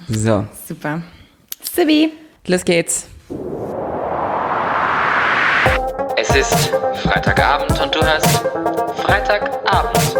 So. Super. Sibi. Los geht's. Es ist Freitagabend und du hörst Freitagabend.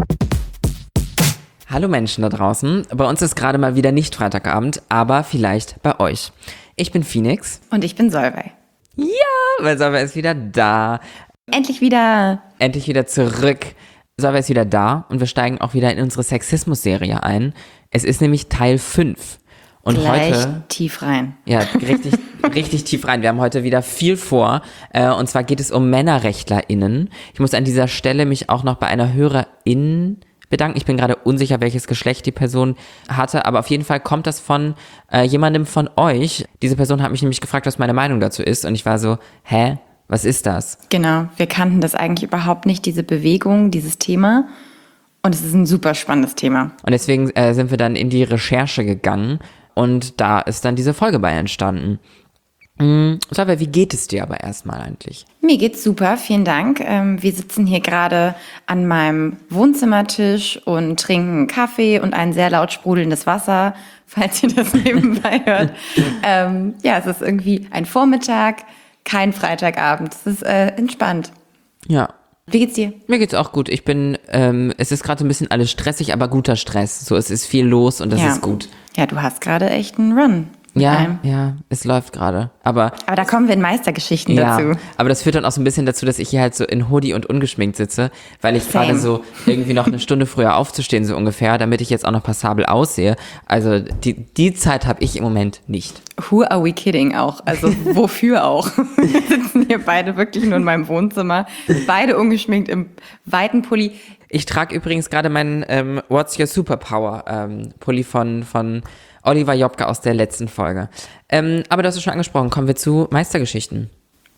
Hallo Menschen da draußen. Bei uns ist gerade mal wieder nicht Freitagabend, aber vielleicht bei euch. Ich bin Phoenix. Und ich bin Solveig. Ja, weil Solveig ist wieder da. Endlich wieder. Endlich wieder zurück. Solveig ist wieder da und wir steigen auch wieder in unsere Sexismus-Serie ein. Es ist nämlich Teil 5. Und gleich heute tief rein. Ja, richtig tief rein. Wir haben heute wieder viel vor. Und zwar geht es um MännerrechtlerInnen. Ich muss an dieser Stelle mich auch noch bei einer HörerIn bedanken. Ich bin gerade unsicher, welches Geschlecht die Person hatte, aber auf jeden Fall kommt das von jemandem von euch. Diese Person hat mich nämlich gefragt, was meine Meinung dazu ist. Und ich war so, hä? Was ist das? Genau, wir kannten das eigentlich überhaupt nicht, diese Bewegung, dieses Thema. Und es ist ein super spannendes Thema. Und deswegen sind wir dann in die Recherche gegangen und da ist dann diese Folge bei entstanden. Solveig, wie geht es dir aber erstmal eigentlich? Mir geht's super, vielen Dank. Wir sitzen hier gerade an meinem Wohnzimmertisch und trinken Kaffee und ein sehr laut sprudelndes Wasser, falls ihr das nebenbei hört. Ja, es ist irgendwie ein Vormittag, kein Freitagabend. Es ist entspannt. Ja. Wie geht's dir? Mir geht's auch gut. Ich bin, es ist gerade so ein bisschen alles stressig, aber guter Stress. So, es ist viel los und das ist gut. Ja, du hast gerade echt einen Run. Ja, es läuft gerade. Aber da kommen wir in Meistergeschichten dazu. Aber das führt dann auch so ein bisschen dazu, dass ich hier halt so in Hoodie und ungeschminkt sitze, weil ich gerade so irgendwie noch eine Stunde früher aufzustehen, so ungefähr, damit ich jetzt auch noch passabel aussehe. Also die Zeit habe ich im Moment nicht. Who are we kidding auch? Also wofür auch? Wir sitzen hier beide wirklich nur in meinem Wohnzimmer, beide ungeschminkt im weiten Pulli. Ich trage übrigens gerade meinen What's Your Superpower Pulli von Oliver Jobke aus der letzten Folge. Aber du hast es schon angesprochen, kommen wir zu Meistergeschichten.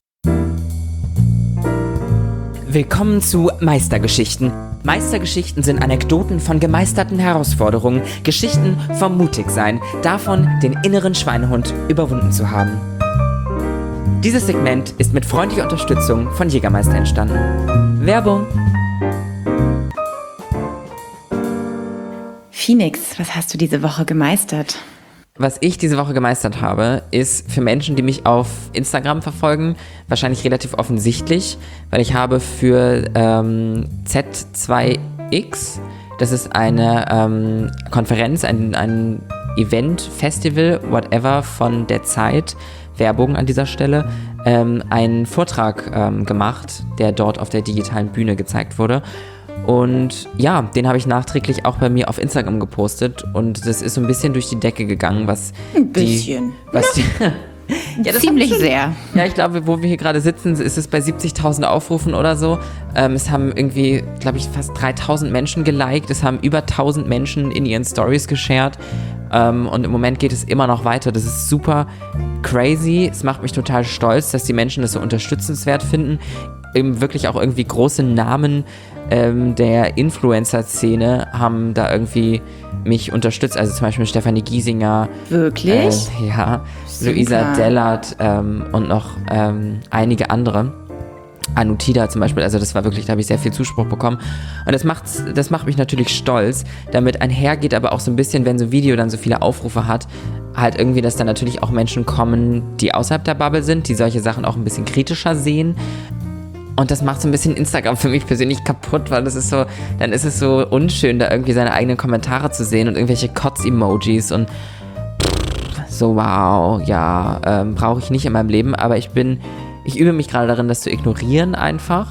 Willkommen zu Meistergeschichten. Meistergeschichten sind Anekdoten von gemeisterten Herausforderungen, Geschichten vom Mutigsein, davon, den inneren Schweinehund überwunden zu haben. Dieses Segment ist mit freundlicher Unterstützung von Jägermeister entstanden. Werbung. Phoenix, was hast du diese Woche gemeistert? Was ich diese Woche gemeistert habe, ist für Menschen, die mich auf Instagram verfolgen, wahrscheinlich relativ offensichtlich, weil ich habe für Z2X, das ist eine Konferenz, ein Event, Festival, whatever, von der Zeit, Werbung an dieser Stelle, einen Vortrag gemacht, der dort auf der digitalen Bühne gezeigt wurde. Und ja, den habe ich nachträglich auch bei mir auf Instagram gepostet und das ist so ein bisschen durch die Decke gegangen, was ein bisschen. Ja, das ziemlich sehr. Ja, ich glaube, wo wir hier gerade sitzen, ist es bei 70.000 Aufrufen oder so. Es haben irgendwie, glaube ich, fast 3.000 Menschen geliked. Es haben über 1.000 Menschen in ihren Stories geshared. Und im Moment geht es immer noch weiter. Das ist super crazy. Es macht mich total stolz, dass die Menschen das so unterstützenswert finden. Eben wirklich auch irgendwie große Namen der Influencer-Szene haben da irgendwie mich unterstützt. Also zum Beispiel Stefanie Giesinger. Wirklich? Ja. Super. Luisa Dellert und noch einige andere. Anutida zum Beispiel, also das war wirklich, da habe ich sehr viel Zuspruch bekommen. Und das macht mich natürlich stolz. Damit einhergeht aber auch so ein bisschen, wenn so ein Video dann so viele Aufrufe hat, halt irgendwie, dass dann natürlich auch Menschen kommen, die außerhalb der Bubble sind, die solche Sachen auch ein bisschen kritischer sehen. Und das macht so ein bisschen Instagram für mich persönlich kaputt, weil das ist so, dann ist es so unschön, da irgendwie seine eigenen Kommentare zu sehen und irgendwelche Kotz-Emojis und so, wow, ja, brauche ich nicht in meinem Leben, aber ich übe mich gerade darin, das zu ignorieren einfach.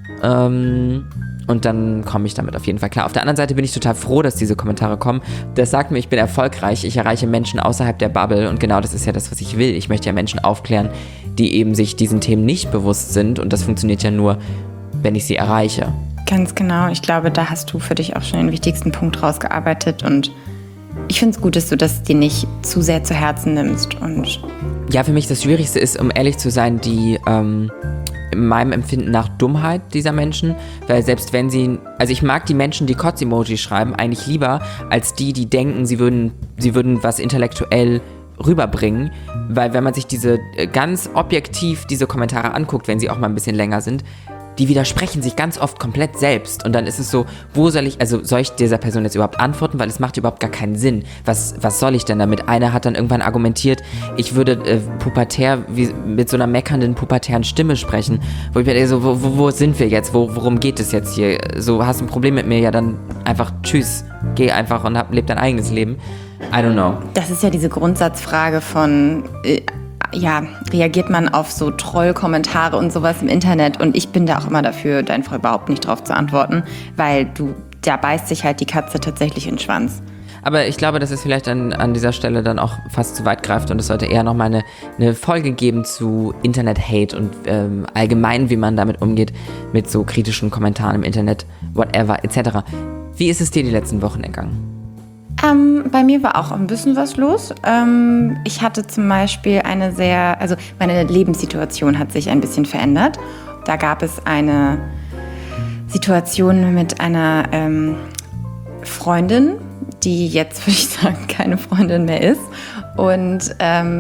Und dann komme ich damit auf jeden Fall klar. Auf der anderen Seite bin ich total froh, dass diese Kommentare kommen. Das sagt mir, ich bin erfolgreich, ich erreiche Menschen außerhalb der Bubble und genau das ist ja das, was ich will. Ich möchte ja Menschen aufklären, die eben sich diesen Themen nicht bewusst sind und das funktioniert ja nur, wenn ich sie erreiche. Ganz genau. Ich glaube, da hast du für dich auch schon den wichtigsten Punkt rausgearbeitet und ich finde es gut, dass du das dir nicht zu sehr zu Herzen nimmst. Und ja, für mich das Schwierigste ist, um ehrlich zu sein, die in meinem Empfinden nach Dummheit dieser Menschen, weil selbst wenn also ich mag die Menschen, die Kotz-Emoji schreiben, eigentlich lieber als die denken, sie würden was intellektuell rüberbringen, weil wenn man sich ganz objektiv diese Kommentare anguckt, wenn sie auch mal ein bisschen länger sind, die widersprechen sich ganz oft komplett selbst. Und dann ist es so, soll ich dieser Person jetzt überhaupt antworten, weil es macht überhaupt gar keinen Sinn. Was soll ich denn damit? Einer hat dann irgendwann argumentiert, ich würde pubertär, mit so einer meckernden, pubertären Stimme sprechen. Wo ich mir denke, so, wo sind wir jetzt? Worum geht es jetzt hier? So, hast du ein Problem mit mir? Ja, dann einfach tschüss. Geh einfach und leb dein eigenes Leben. I don't know. Das ist ja diese Grundsatzfrage von, reagiert man auf so Trollkommentare und sowas im Internet? Und ich bin da auch immer dafür, da einfach überhaupt nicht drauf zu antworten, weil da beißt sich halt die Katze tatsächlich in den Schwanz. Aber ich glaube, dass es vielleicht an dieser Stelle dann auch fast zu weit greift und es sollte eher nochmal eine Folge geben zu Internet-Hate und allgemein, wie man damit umgeht, mit so kritischen Kommentaren im Internet, whatever, etc. Wie ist es dir die letzten Wochen ergangen? Bei mir war auch ein bisschen was los. Ich hatte zum Beispiel meine Lebenssituation hat sich ein bisschen verändert. Da gab es eine Situation mit einer Freundin, die jetzt, würde ich sagen, keine Freundin mehr ist. Und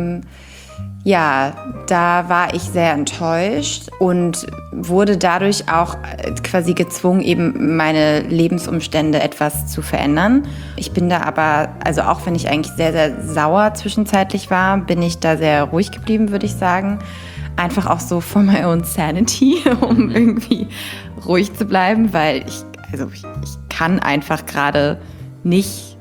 da war ich sehr enttäuscht und wurde dadurch auch quasi gezwungen, eben meine Lebensumstände etwas zu verändern. Ich bin da aber, also auch wenn ich eigentlich sehr, sehr sauer zwischenzeitlich war, bin ich da sehr ruhig geblieben, würde ich sagen. Einfach auch so for my own sanity, um irgendwie ruhig zu bleiben, weil ich kann einfach gerade nicht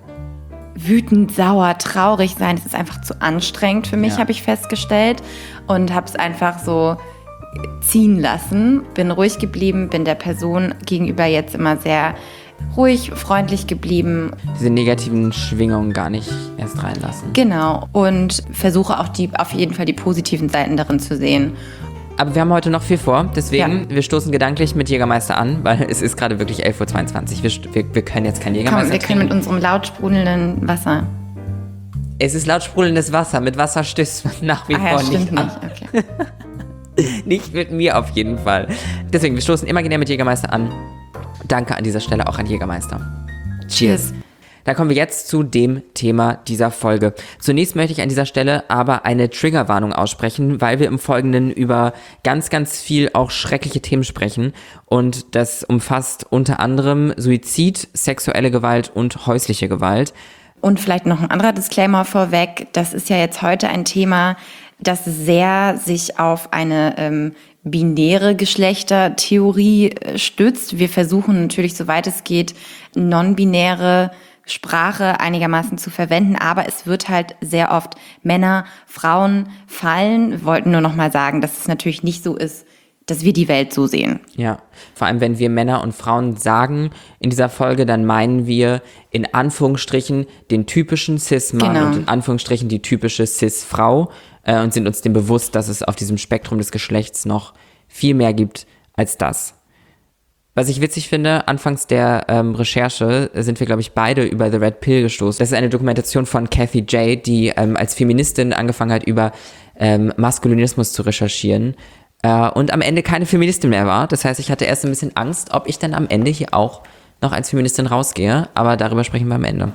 wütend, sauer, traurig sein. Es ist einfach zu anstrengend für mich, habe ich festgestellt. Und habe es einfach so ziehen lassen. Bin ruhig geblieben, bin der Person gegenüber jetzt immer sehr ruhig, freundlich geblieben. Diese negativen Schwingungen gar nicht erst reinlassen. Genau. Und versuche auch auf jeden Fall die positiven Seiten darin zu sehen. Aber wir haben heute noch viel vor, deswegen, wir stoßen gedanklich mit Jägermeister an, weil es ist gerade wirklich 11.22 Uhr. Wir können jetzt kein Jägermeister trinken. Wir können mit unserem laut sprudelnden Wasser. Es ist laut sprudelndes Wasser. Mit Wasser stößt man nach wie vor nicht an. Okay. Nicht mit mir auf jeden Fall. Deswegen, wir stoßen imaginär mit Jägermeister an. Danke an dieser Stelle auch an Jägermeister. Cheers. Da kommen wir jetzt zu dem Thema dieser Folge. Zunächst möchte ich an dieser Stelle aber eine Triggerwarnung aussprechen, weil wir im Folgenden über ganz, ganz viel auch schreckliche Themen sprechen. Und das umfasst unter anderem Suizid, sexuelle Gewalt und häusliche Gewalt. Und vielleicht noch ein anderer Disclaimer vorweg. Das ist ja jetzt heute ein Thema, das sehr sich auf eine binäre Geschlechtertheorie stützt. Wir versuchen natürlich, soweit es geht, non-binäre Sprache einigermaßen zu verwenden, aber es wird halt sehr oft Männer, Frauen fallen. Wir wollten nur noch mal sagen, dass es natürlich nicht so ist, dass wir die Welt so sehen. Ja, vor allem wenn wir Männer und Frauen sagen in dieser Folge, dann meinen wir in Anführungsstrichen den typischen Cis-Mann und in Anführungsstrichen die typische Cis-Frau und sind uns dem bewusst, dass es auf diesem Spektrum des Geschlechts noch viel mehr gibt als das. Was ich witzig finde, anfangs der Recherche sind wir, glaube ich, beide über The Red Pill gestoßen. Das ist eine Dokumentation von Kathy J., die als Feministin angefangen hat, über Maskulinismus zu recherchieren und am Ende keine Feministin mehr war. Das heißt, ich hatte erst ein bisschen Angst, ob ich dann am Ende hier auch noch als Feministin rausgehe. Aber darüber sprechen wir am Ende.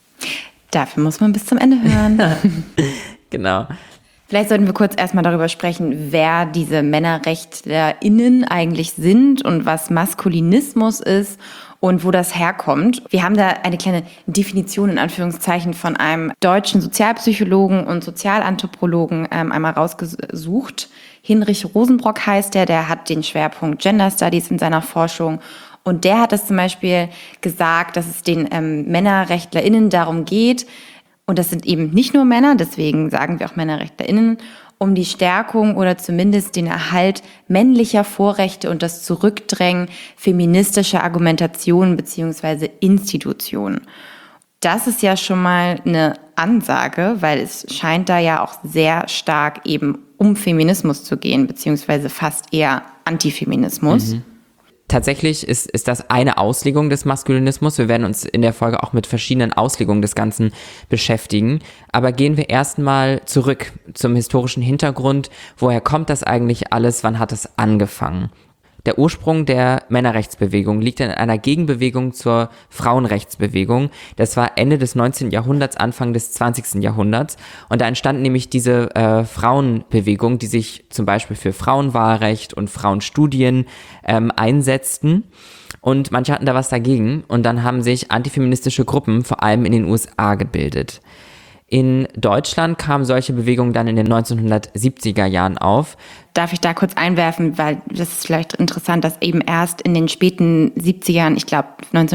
Dafür muss man bis zum Ende hören. Genau. Vielleicht sollten wir kurz erstmal darüber sprechen, wer diese MännerrechtlerInnen eigentlich sind und was Maskulinismus ist und wo das herkommt. Wir haben da eine kleine Definition in Anführungszeichen von einem deutschen Sozialpsychologen und Sozialanthropologen einmal rausgesucht. Hinrich Rosenbrock heißt der hat den Schwerpunkt Gender Studies in seiner Forschung. Und der hat es zum Beispiel gesagt, dass es den MännerrechtlerInnen darum geht, und das sind eben nicht nur Männer, deswegen sagen wir auch MännerrechtlerInnen, um die Stärkung oder zumindest den Erhalt männlicher Vorrechte und das Zurückdrängen feministischer Argumentationen bzw. Institutionen. Das ist ja schon mal eine Ansage, weil es scheint da ja auch sehr stark eben um Feminismus zu gehen, beziehungsweise fast eher Antifeminismus. Tatsächlich ist das eine Auslegung des Maskulinismus. Wir werden uns in der Folge auch mit verschiedenen Auslegungen des Ganzen beschäftigen. Aber gehen wir erstmal zurück zum historischen Hintergrund. Woher kommt das eigentlich alles? Wann hat es angefangen? Der Ursprung der Männerrechtsbewegung liegt in einer Gegenbewegung zur Frauenrechtsbewegung. Das war Ende des 19. Jahrhunderts, Anfang des 20. Jahrhunderts. Und da entstand nämlich diese Frauenbewegung, die sich zum Beispiel für Frauenwahlrecht und Frauenstudien einsetzten. Und manche hatten da was dagegen. Und dann haben sich antifeministische Gruppen vor allem in den USA gebildet. In Deutschland kamen solche Bewegungen dann in den 1970er Jahren auf. Darf ich da kurz einwerfen, weil das ist vielleicht interessant, dass eben erst in den späten 70ern, ich glaube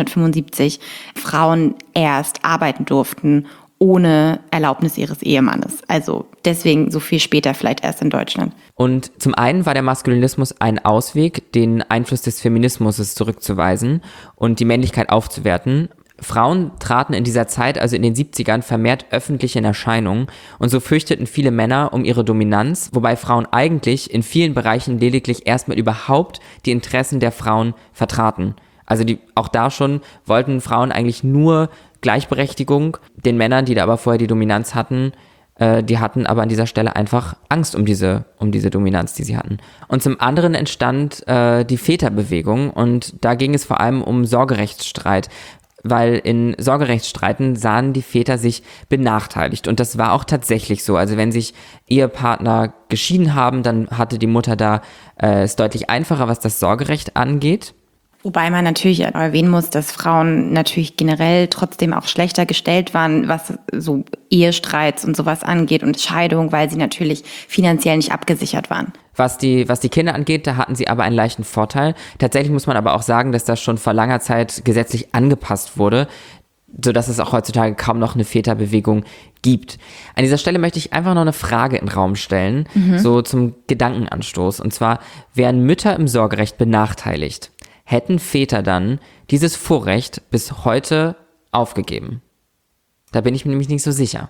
1975, Frauen erst arbeiten durften ohne Erlaubnis ihres Ehemannes. Also deswegen so viel später vielleicht erst in Deutschland. Und zum einen war der Maskulinismus ein Ausweg, den Einfluss des Feminismus zurückzuweisen und die Männlichkeit aufzuwerten. Frauen traten in dieser Zeit, also in den 70ern, vermehrt öffentlich in Erscheinung und so fürchteten viele Männer um ihre Dominanz, wobei Frauen eigentlich in vielen Bereichen lediglich erstmal überhaupt die Interessen der Frauen vertraten. Also auch da schon wollten Frauen eigentlich nur Gleichberechtigung, den Männern, die da aber vorher die Dominanz hatten, die hatten aber an dieser Stelle einfach Angst um diese Dominanz, die sie hatten. Und zum anderen entstand die Väterbewegung und da ging es vor allem um Sorgerechtsstreit, weil in Sorgerechtsstreiten sahen die Väter sich benachteiligt. Und das war auch tatsächlich so. Also wenn sich Ehepartner geschieden haben, dann hatte die Mutter da es deutlich einfacher, was das Sorgerecht angeht. Wobei man natürlich erwähnen muss, dass Frauen natürlich generell trotzdem auch schlechter gestellt waren, was so Ehestreits und sowas angeht und Scheidung, weil sie natürlich finanziell nicht abgesichert waren. Was die Kinder angeht, da hatten sie aber einen leichten Vorteil. Tatsächlich muss man aber auch sagen, dass das schon vor langer Zeit gesetzlich angepasst wurde, sodass es auch heutzutage kaum noch eine Väterbewegung gibt. An dieser Stelle möchte ich einfach noch eine Frage in den Raum stellen, so zum Gedankenanstoß. Und zwar, wären Mütter im Sorgerecht benachteiligt, hätten Väter dann dieses Vorrecht bis heute aufgegeben? Da bin ich mir nämlich nicht so sicher.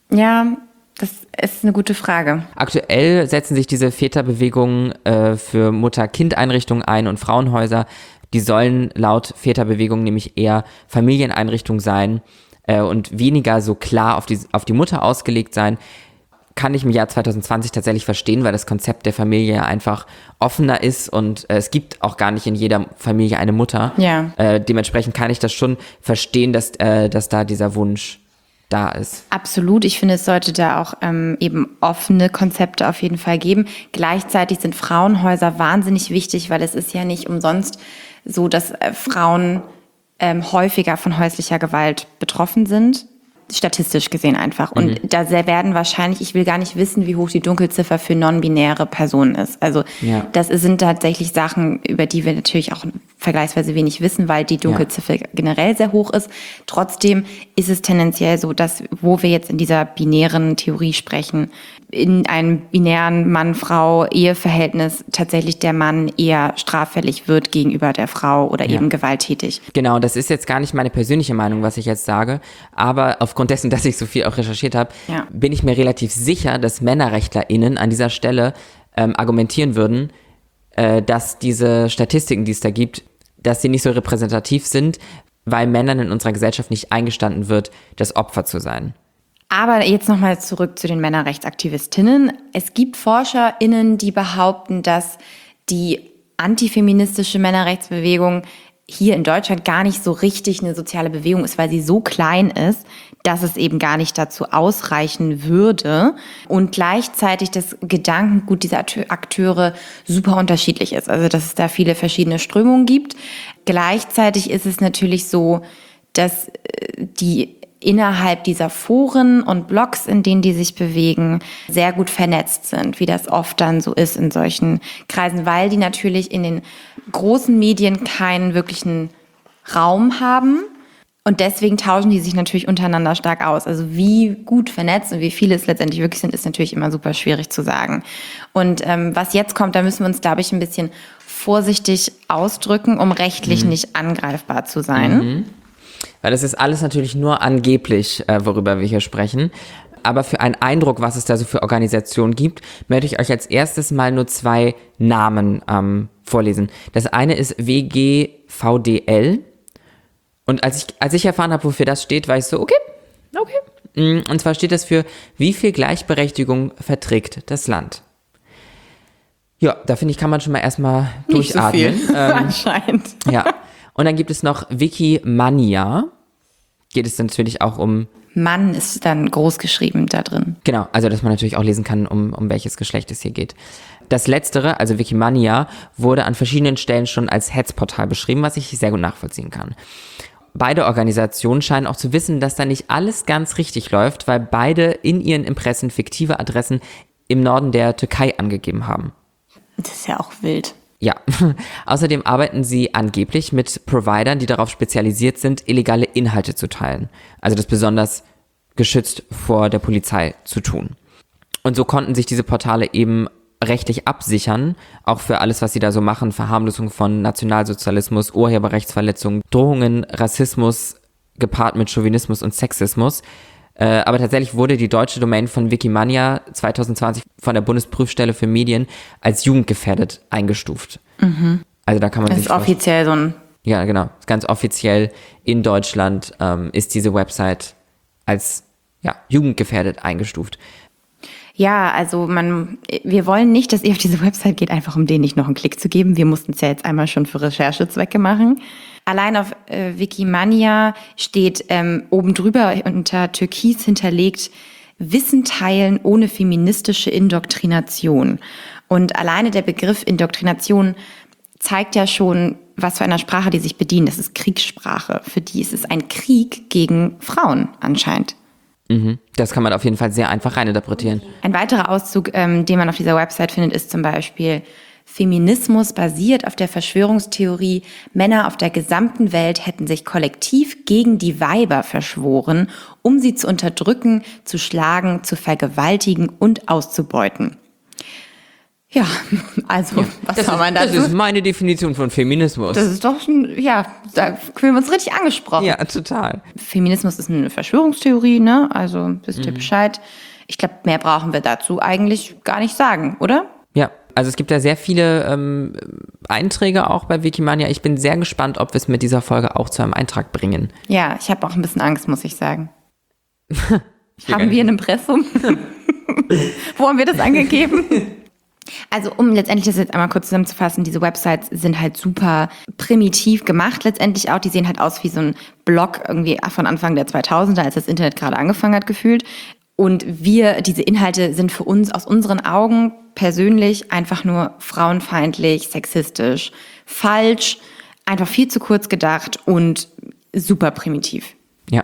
Ja, das ist eine gute Frage. Aktuell setzen sich diese Väterbewegungen für Mutter-Kind-Einrichtungen ein und Frauenhäuser. Die sollen laut Väterbewegung nämlich eher Familieneinrichtungen sein und weniger so klar auf die Mutter ausgelegt sein. Kann ich im Jahr 2020 tatsächlich verstehen, weil das Konzept der Familie ja einfach offener ist und es gibt auch gar nicht in jeder Familie eine Mutter. Ja. Dementsprechend kann ich das schon verstehen, dass da dieser Wunsch da ist. Absolut. Ich finde, es sollte da auch eben offene Konzepte auf jeden Fall geben. Gleichzeitig sind Frauenhäuser wahnsinnig wichtig, weil es ist ja nicht umsonst so, dass Frauen häufiger von häuslicher Gewalt betroffen sind. Statistisch gesehen einfach. Und da werden wahrscheinlich, ich will gar nicht wissen, wie hoch die Dunkelziffer für non-binäre Personen ist. Also das sind tatsächlich Sachen, über die wir natürlich auch vergleichsweise wenig wissen, weil die Dunkelziffer generell sehr hoch ist. Trotzdem ist es tendenziell so, dass, wo wir jetzt in dieser binären Theorie sprechen, in einem binären Mann-Frau-Eheverhältnis tatsächlich der Mann eher straffällig wird gegenüber der Frau oder eben gewalttätig. Genau, das ist jetzt gar nicht meine persönliche Meinung, was ich jetzt sage, aber aufgrund dessen, dass ich so viel auch recherchiert habe, bin ich mir relativ sicher, dass MännerrechtlerInnen an dieser Stelle argumentieren würden, dass diese Statistiken, die es da gibt, dass sie nicht so repräsentativ sind, weil Männern in unserer Gesellschaft nicht eingestanden wird, das Opfer zu sein. Aber jetzt nochmal zurück zu den Männerrechtsaktivistinnen. Es gibt ForscherInnen, die behaupten, dass die antifeministische Männerrechtsbewegung hier in Deutschland gar nicht so richtig eine soziale Bewegung ist, weil sie so klein ist, dass es eben gar nicht dazu ausreichen würde und gleichzeitig das Gedankengut dieser Akteure super unterschiedlich ist. Also dass es da viele verschiedene Strömungen gibt. Gleichzeitig ist es natürlich so, dass die innerhalb dieser Foren und Blogs, in denen die sich bewegen, sehr gut vernetzt sind, wie das oft dann so ist in solchen Kreisen, weil die natürlich in den großen Medien keinen wirklichen Raum haben und deswegen tauschen die sich natürlich untereinander stark aus. Also wie gut vernetzt und wie viele es letztendlich wirklich sind, ist natürlich immer super schwierig zu sagen. Und was jetzt kommt, da müssen wir uns, glaube ich, ein bisschen vorsichtig ausdrücken, um rechtlich nicht angreifbar zu sein. Weil das ist alles natürlich nur angeblich, worüber wir hier sprechen. Aber für einen Eindruck, was es da so für Organisationen gibt, möchte ich euch als erstes mal nur 2 Namen vorlesen. Das eine ist WGVDL. Und als ich erfahren habe, wofür das steht, war ich so, okay. Und zwar steht das für: Wie viel Gleichberechtigung verträgt das Land? Ja, da finde ich, kann man schon mal erstmal Nicht so durchatmen. viel, anscheinend. Ja. Und dann gibt es noch Wikimania. Geht es natürlich auch um, Mann ist dann groß geschrieben da drin. genau, also dass man natürlich auch lesen kann, um welches Geschlecht es hier geht. Das Letztere, also Wikimania, wurde an verschiedenen Stellen schon als Hetzportal beschrieben, was ich sehr gut nachvollziehen kann. Beide Organisationen scheinen auch zu wissen, dass da nicht alles ganz richtig läuft, weil beide in ihren Impressen fiktive Adressen im Norden der Türkei angegeben haben. Das ist ja auch wild. Ja, außerdem arbeiten sie angeblich mit Providern, die darauf spezialisiert sind, illegale Inhalte zu teilen. Also das besonders geschützt vor der Polizei zu tun. Und so konnten sich diese Portale eben rechtlich absichern, auch für alles, was sie da so machen, Verharmlosung von Nationalsozialismus, Urheberrechtsverletzungen, Drohungen, Rassismus, gepaart mit Chauvinismus und Sexismus. Aber tatsächlich wurde die deutsche Domain von Wikimania 2020 von der Bundesprüfstelle für Medien als jugendgefährdet eingestuft. Also da kann man Das sich ist offiziell so ein. Ja, genau. Ganz offiziell in Deutschland ist diese Website als jugendgefährdet eingestuft. Ja, also wir wollen nicht, dass ihr auf diese Website geht, einfach um denen nicht noch einen Klick zu geben. Wir mussten es ja jetzt einmal schon für Recherchezwecke machen. Allein auf Wikimania steht oben drüber unter Türkis hinterlegt, Wissen teilen ohne feministische Indoktrination. Und alleine der Begriff Indoktrination zeigt ja schon, was für eine Sprache die sich bedienen. Das ist Kriegssprache. Für die ist es ein Krieg gegen Frauen anscheinend. Das kann man auf jeden Fall sehr einfach reininterpretieren. Ein weiterer Auszug, den man auf dieser Website findet, ist zum Beispiel: Feminismus basiert auf der Verschwörungstheorie, Männer auf der gesamten Welt hätten sich kollektiv gegen die Weiber verschworen, um sie zu unterdrücken, zu schlagen, zu vergewaltigen und auszubeuten. Ja, also, was soll man dazu? Das ist meine Definition von Feminismus. Das ist doch schon, da fühlen wir uns richtig angesprochen. Ja, total. Feminismus ist eine Verschwörungstheorie, ne? Also, wisst ihr Bescheid. Ich glaube, mehr brauchen wir dazu eigentlich gar nicht sagen, oder? Ja, also es gibt ja sehr viele Einträge auch bei Wikimania. Ich bin sehr gespannt, ob wir es mit dieser Folge auch zu einem Eintrag bringen. Ja, ich habe auch ein bisschen Angst, muss ich sagen. Haben wir ein Impressum? Wo haben wir das angegeben? Also um letztendlich das jetzt einmal kurz zusammenzufassen, diese Websites sind halt super primitiv gemacht letztendlich auch. Die sehen halt aus wie so ein Blog irgendwie von Anfang der 2000er, als das Internet gerade angefangen hat gefühlt. Und diese Inhalte sind für uns aus unseren Augen persönlich einfach nur frauenfeindlich, sexistisch, falsch, einfach viel zu kurz gedacht und super primitiv. Ja.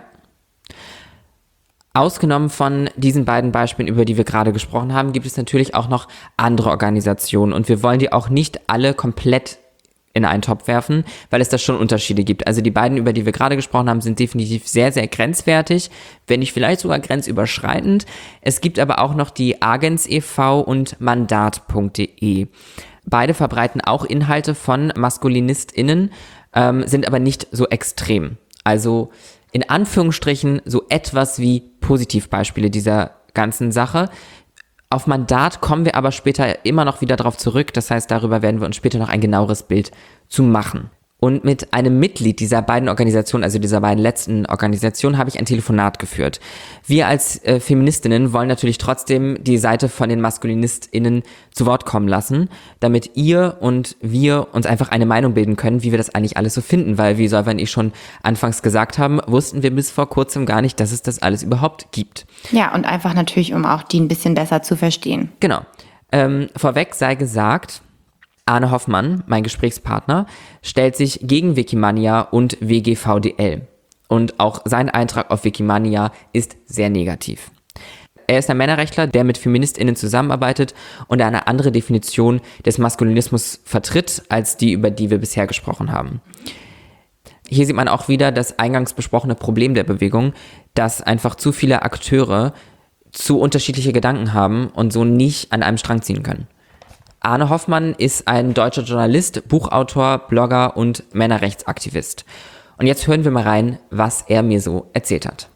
Ausgenommen von diesen beiden Beispielen, über die wir gerade gesprochen haben, gibt es natürlich auch noch andere Organisationen. Und wir wollen die auch nicht alle komplett in einen Topf werfen, weil es da schon Unterschiede gibt. Also die beiden, über die wir gerade gesprochen haben, sind definitiv sehr, sehr grenzwertig, wenn nicht vielleicht sogar grenzüberschreitend. Es gibt aber auch noch die Agens e.V. und Mandat.de. Beide verbreiten auch Inhalte von MaskulinistInnen, sind aber nicht so extrem. Also in Anführungsstrichen so etwas wie Positivbeispiele dieser ganzen Sache. Auf Mandat kommen wir aber später immer noch wieder drauf zurück. Das heißt, darüber werden wir uns später noch ein genaueres Bild zu machen. Und mit einem Mitglied dieser beiden Organisationen, also dieser beiden letzten Organisationen, habe ich ein Telefonat geführt. Wir als Feministinnen wollen natürlich trotzdem die Seite von den MaskulinistInnen zu Wort kommen lassen, damit ihr und wir uns einfach eine Meinung bilden können, wie wir das eigentlich alles so finden. Weil, wie Solveig und ich schon anfangs gesagt haben, wussten wir bis vor kurzem gar nicht, dass es das alles überhaupt gibt. Ja, und einfach natürlich, um auch die ein bisschen besser zu verstehen. Genau. Vorweg sei gesagt, Arne Hoffmann, mein Gesprächspartner, stellt sich gegen Wikimania und WGVDL. Und auch sein Eintrag auf Wikimania ist sehr negativ. Er ist ein Männerrechtler, der mit FeministInnen zusammenarbeitet und eine andere Definition des Maskulinismus vertritt, als die, über die wir bisher gesprochen haben. Hier sieht man auch wieder das eingangs besprochene Problem der Bewegung, dass einfach zu viele Akteure zu unterschiedliche Gedanken haben und so nicht an einem Strang ziehen können. Arne Hoffmann ist ein deutscher Journalist, Buchautor, Blogger und Männerrechtsaktivist. Und jetzt hören wir mal rein, was er mir so erzählt hat.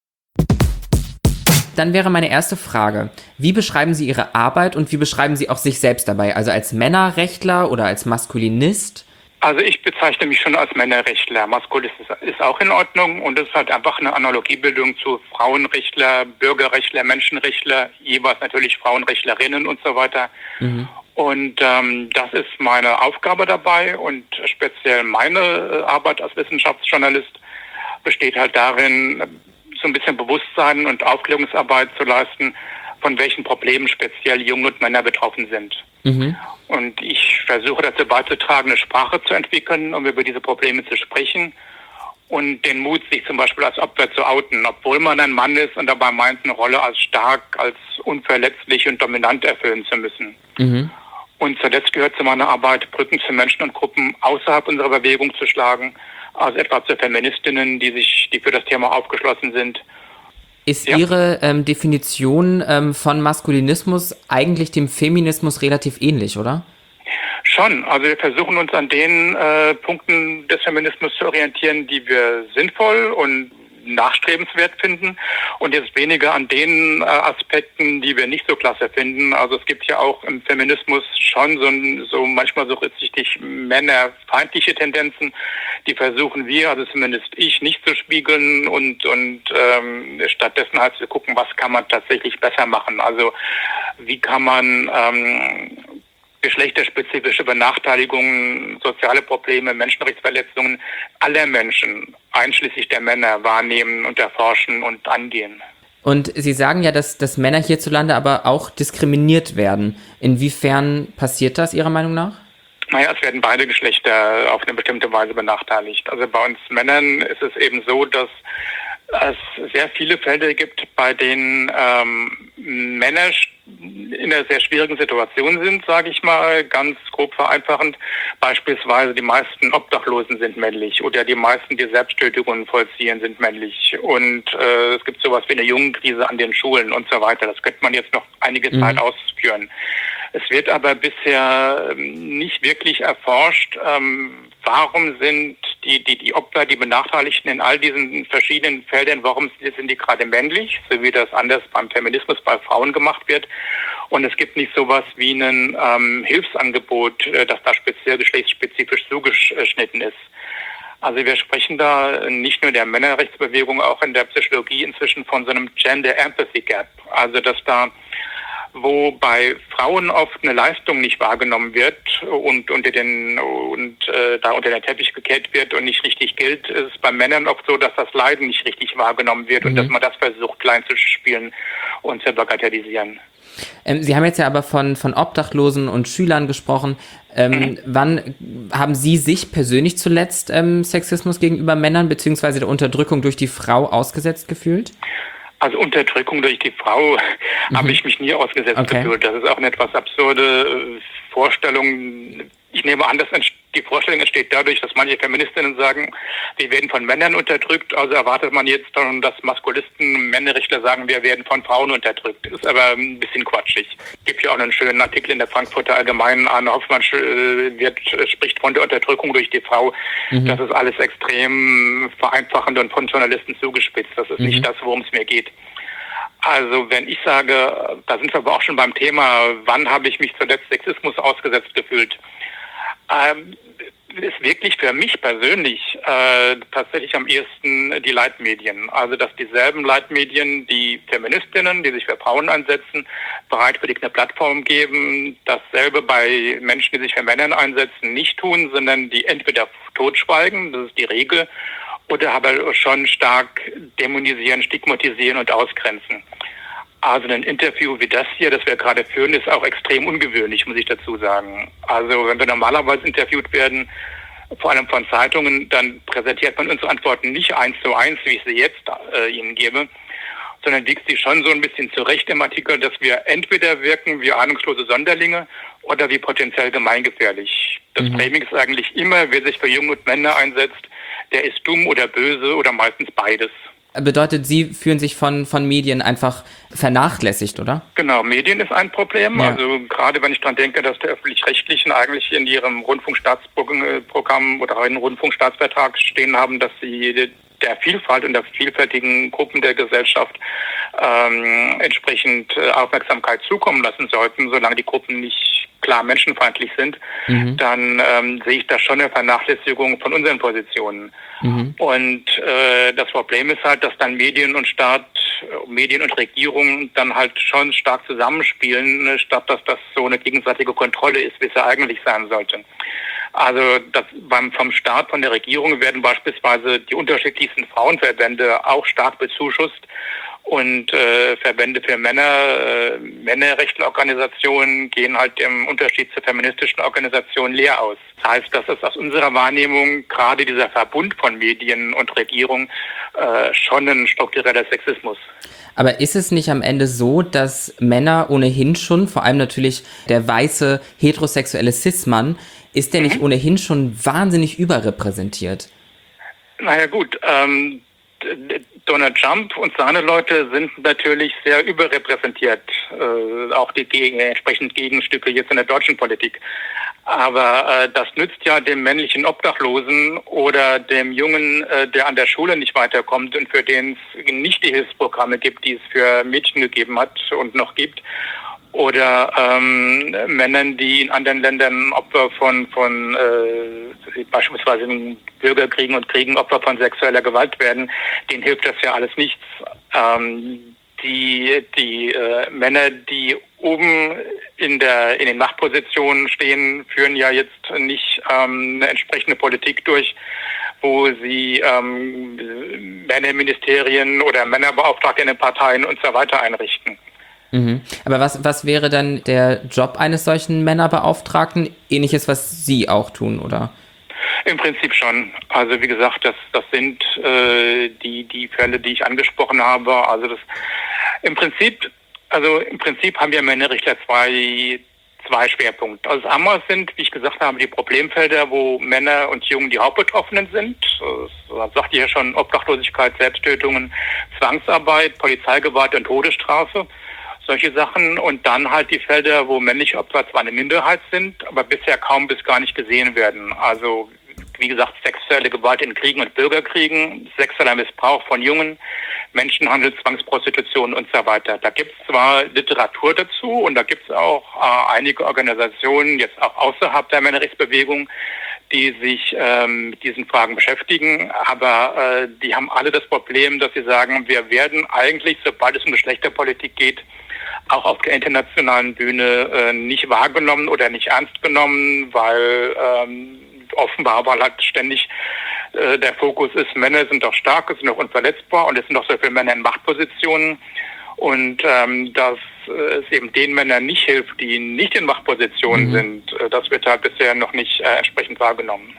Dann wäre meine erste Frage: Wie beschreiben Sie Ihre Arbeit und wie beschreiben Sie auch sich selbst dabei? Also als Männerrechtler oder als Maskulinist? Also ich bezeichne mich schon als Männerrechtler. Maskulinist ist auch in Ordnung und es ist halt einfach eine Analogiebildung zu Frauenrechtler, Bürgerrechtler, Menschenrechtler, jeweils natürlich Frauenrechtlerinnen und so weiter. Und das ist meine Aufgabe dabei und speziell meine Arbeit als Wissenschaftsjournalist besteht halt darin, so ein bisschen Bewusstsein und Aufklärungsarbeit zu leisten, von welchen Problemen speziell Junge und Männer betroffen sind. Mhm. Und ich versuche dazu beizutragen, eine Sprache zu entwickeln, um über diese Probleme zu sprechen und den Mut, sich zum Beispiel als Opfer zu outen, obwohl man ein Mann ist und dabei meint, eine Rolle als stark, als unverletzlich und dominant erfüllen zu müssen. Mhm. Und zuletzt gehört zu meiner Arbeit, Brücken zu Menschen und Gruppen außerhalb unserer Bewegung zu schlagen, also etwa zu Feministinnen, die für das Thema aufgeschlossen sind. Ist Ihre Definition von Maskulinismus eigentlich dem Feminismus relativ ähnlich, oder? Schon. Also wir versuchen uns an den Punkten des Feminismus zu orientieren, die wir sinnvoll und nachstrebenswert finden und jetzt weniger an den Aspekten, die wir nicht so klasse finden. Also es gibt ja auch im Feminismus schon so manchmal so richtig männerfeindliche Tendenzen, die versuchen wir, also zumindest ich, nicht zu spiegeln und stattdessen halt zu gucken, was kann man tatsächlich besser machen. Also wie kann man geschlechterspezifische Benachteiligungen, soziale Probleme, Menschenrechtsverletzungen aller Menschen, einschließlich der Männer, wahrnehmen und erforschen und angehen. Und Sie sagen ja, dass Männer hierzulande aber auch diskriminiert werden. Inwiefern passiert das Ihrer Meinung nach? Naja, es werden beide Geschlechter auf eine bestimmte Weise benachteiligt. Also bei uns Männern ist es eben so, dass es sehr viele Fälle gibt, bei denen Männer in einer sehr schwierigen Situation sind, sage ich mal, ganz grob vereinfachend. Beispielsweise die meisten Obdachlosen sind männlich oder die meisten, die Selbsttötungen vollziehen, sind männlich. Und es gibt sowas wie eine Jungenkrise an den Schulen und so weiter. Das könnte man jetzt noch einige Zeit ausführen. Es wird aber bisher nicht wirklich erforscht, warum sind die Opfer, die Benachteiligten in all diesen verschiedenen Feldern, warum sind die gerade männlich, so wie das anders beim Feminismus bei Frauen gemacht wird. Und es gibt nicht sowas wie ein Hilfsangebot, das da speziell geschlechtsspezifisch zugeschnitten ist. Also wir sprechen da nicht nur in der Männerrechtsbewegung, auch in der Psychologie inzwischen von so einem Gender Empathy Gap. Also dass da, wo bei Frauen oft eine Leistung nicht wahrgenommen wird und da unter den Teppich gekehrt wird und nicht richtig gilt, ist es bei Männern oft so, dass das Leiden nicht richtig wahrgenommen wird und dass man das versucht, klein zu spielen und zu bagatellisieren. Sie haben jetzt ja aber von Obdachlosen und Schülern gesprochen. Wann haben Sie sich persönlich zuletzt Sexismus gegenüber Männern bzw. der Unterdrückung durch die Frau ausgesetzt gefühlt? Also Unterdrückung durch die Frau habe ich mich nie ausgesetzt gefühlt. Das ist auch eine etwas absurde Vorstellung. Ich nehme an, dass die Vorstellung entsteht dadurch, dass manche Feministinnen sagen, wir werden von Männern unterdrückt, also erwartet man jetzt dann, dass Maskulisten, Männerrechtler sagen, wir werden von Frauen unterdrückt. Ist aber ein bisschen quatschig. Es gibt ja auch einen schönen Artikel in der Frankfurter Allgemeinen. Arne Hoffmann spricht von der Unterdrückung durch die Frau. Das ist alles extrem vereinfachend und von Journalisten zugespitzt. Das ist nicht das, worum es mir geht. Also wenn ich sage, da sind wir aber auch schon beim Thema, wann habe ich mich zuletzt Sexismus ausgesetzt gefühlt, ist wirklich für mich persönlich tatsächlich am ehesten die Leitmedien. Also dass dieselben Leitmedien, die Feministinnen, die sich für Frauen einsetzen, bereitwillig eine Plattform geben, dasselbe bei Menschen, die sich für Männer einsetzen, nicht tun, sondern die entweder totschweigen, das ist die Regel, oder aber schon stark dämonisieren, stigmatisieren und ausgrenzen. Also ein Interview wie das hier, das wir gerade führen, ist auch extrem ungewöhnlich, muss ich dazu sagen. Also wenn wir normalerweise interviewt werden, vor allem von Zeitungen, dann präsentiert man unsere Antworten nicht 1:1, wie ich sie jetzt Ihnen gebe, sondern wiegt sie schon so ein bisschen zurecht im Artikel, dass wir entweder wirken wie ahnungslose Sonderlinge oder wie potenziell gemeingefährlich. Das Framing ist eigentlich immer, wer sich für Junge und Männer einsetzt, der ist dumm oder böse oder meistens beides. Bedeutet, Sie fühlen sich von Medien einfach vernachlässigt, oder? Genau, Medien ist ein Problem. Ja. Also gerade wenn ich daran denke, dass der Öffentlich-Rechtlichen eigentlich in ihrem Rundfunkstaatsprogramm oder in Rundfunkstaatsvertrag stehen haben, dass sie der Vielfalt und der vielfältigen Gruppen der Gesellschaft entsprechend Aufmerksamkeit zukommen lassen sollten, solange die Gruppen nicht klar menschenfeindlich sind, dann sehe ich da schon eine Vernachlässigung von unseren Positionen. Und das Problem ist halt, dass dann Medien und Staat, Medien und Regierung dann halt schon stark zusammenspielen, statt dass das so eine gegenseitige Kontrolle ist, wie es ja eigentlich sein sollte. Also vom Staat, von der Regierung werden beispielsweise die unterschiedlichsten Frauenverbände auch stark bezuschusst. Und Verbände für Männer, Männerrechtlerorganisationen gehen halt im Unterschied zu feministischen Organisationen leer aus. Das heißt, dass es aus unserer Wahrnehmung gerade dieser Verbund von Medien und Regierung schon ein struktureller Sexismus. Aber ist es nicht am Ende so, dass Männer ohnehin schon, vor allem natürlich der weiße heterosexuelle Cis-Mann, ist der nicht ohnehin schon wahnsinnig überrepräsentiert? Naja gut, Donald Trump und seine Leute sind natürlich sehr überrepräsentiert, auch die entsprechend Gegenstücke jetzt in der deutschen Politik. Aber das nützt ja dem männlichen Obdachlosen oder dem Jungen, der an der Schule nicht weiterkommt und für den es nicht die Hilfsprogramme gibt, die es für Mädchen gegeben hat und noch gibt. Oder Männern, die in anderen Ländern Opfer von beispielsweise in Bürgerkriegen und Kriegen Opfer von sexueller Gewalt werden, denen hilft das ja alles nichts. Die Männer, die oben in den Machtpositionen stehen, führen ja jetzt nicht eine entsprechende Politik durch, wo sie Männerministerien oder Männerbeauftragte in den Parteien und so weiter einrichten. Aber was wäre dann der Job eines solchen Männerbeauftragten? Ähnliches, was Sie auch tun, oder? Im Prinzip schon. Also wie gesagt, das sind die Fälle, die ich angesprochen habe. Also im Prinzip haben wir Männerrechtler zwei Schwerpunkte. Also einmal sind, wie ich gesagt habe, die Problemfelder, wo Männer und Jungen die Hauptbetroffenen sind. Das sagt ihr ja schon, Obdachlosigkeit, Selbsttötungen, Zwangsarbeit, Polizeigewalt und Todesstrafe. Solche Sachen und dann halt die Felder, wo männliche Opfer zwar eine Minderheit sind, aber bisher kaum bis gar nicht gesehen werden. Also wie gesagt, sexuelle Gewalt in Kriegen und Bürgerkriegen, sexueller Missbrauch von Jungen, Menschenhandel, Zwangsprostitution und so weiter. Da gibt es zwar Literatur dazu und da gibt es auch einige Organisationen, jetzt auch außerhalb der Männerrechtsbewegung, die sich mit diesen Fragen beschäftigen, aber die haben alle das Problem, dass sie sagen, wir werden eigentlich, sobald es um Geschlechterpolitik geht, auch auf der internationalen Bühne nicht wahrgenommen oder nicht ernst genommen, weil offenbar, weil halt ständig der Fokus ist, Männer sind doch stark, sind doch unverletzbar und es sind doch so viele Männer in Machtpositionen und dass es eben den Männern nicht hilft, die nicht in Machtpositionen sind, das wird halt bisher noch nicht entsprechend wahrgenommen.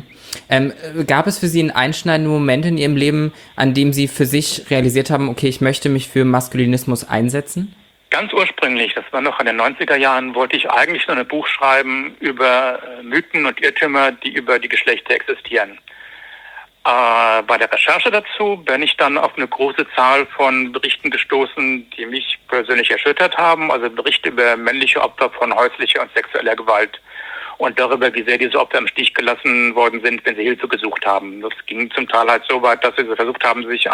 Gab es für Sie einen einschneidenden Moment in Ihrem Leben, an dem Sie für sich realisiert haben, okay, ich möchte mich für Maskulinismus einsetzen? Ganz ursprünglich, das war noch in den 90er Jahren, wollte ich eigentlich nur ein Buch schreiben über Mythen und Irrtümer, die über die Geschlechter existieren. Bei der Recherche dazu bin ich dann auf eine große Zahl von Berichten gestoßen, die mich persönlich erschüttert haben, also Berichte über männliche Opfer von häuslicher und sexueller Gewalt und darüber, wie sehr diese Opfer im Stich gelassen worden sind, wenn sie Hilfe gesucht haben. Das ging zum Teil halt so weit, dass sie versucht haben, sich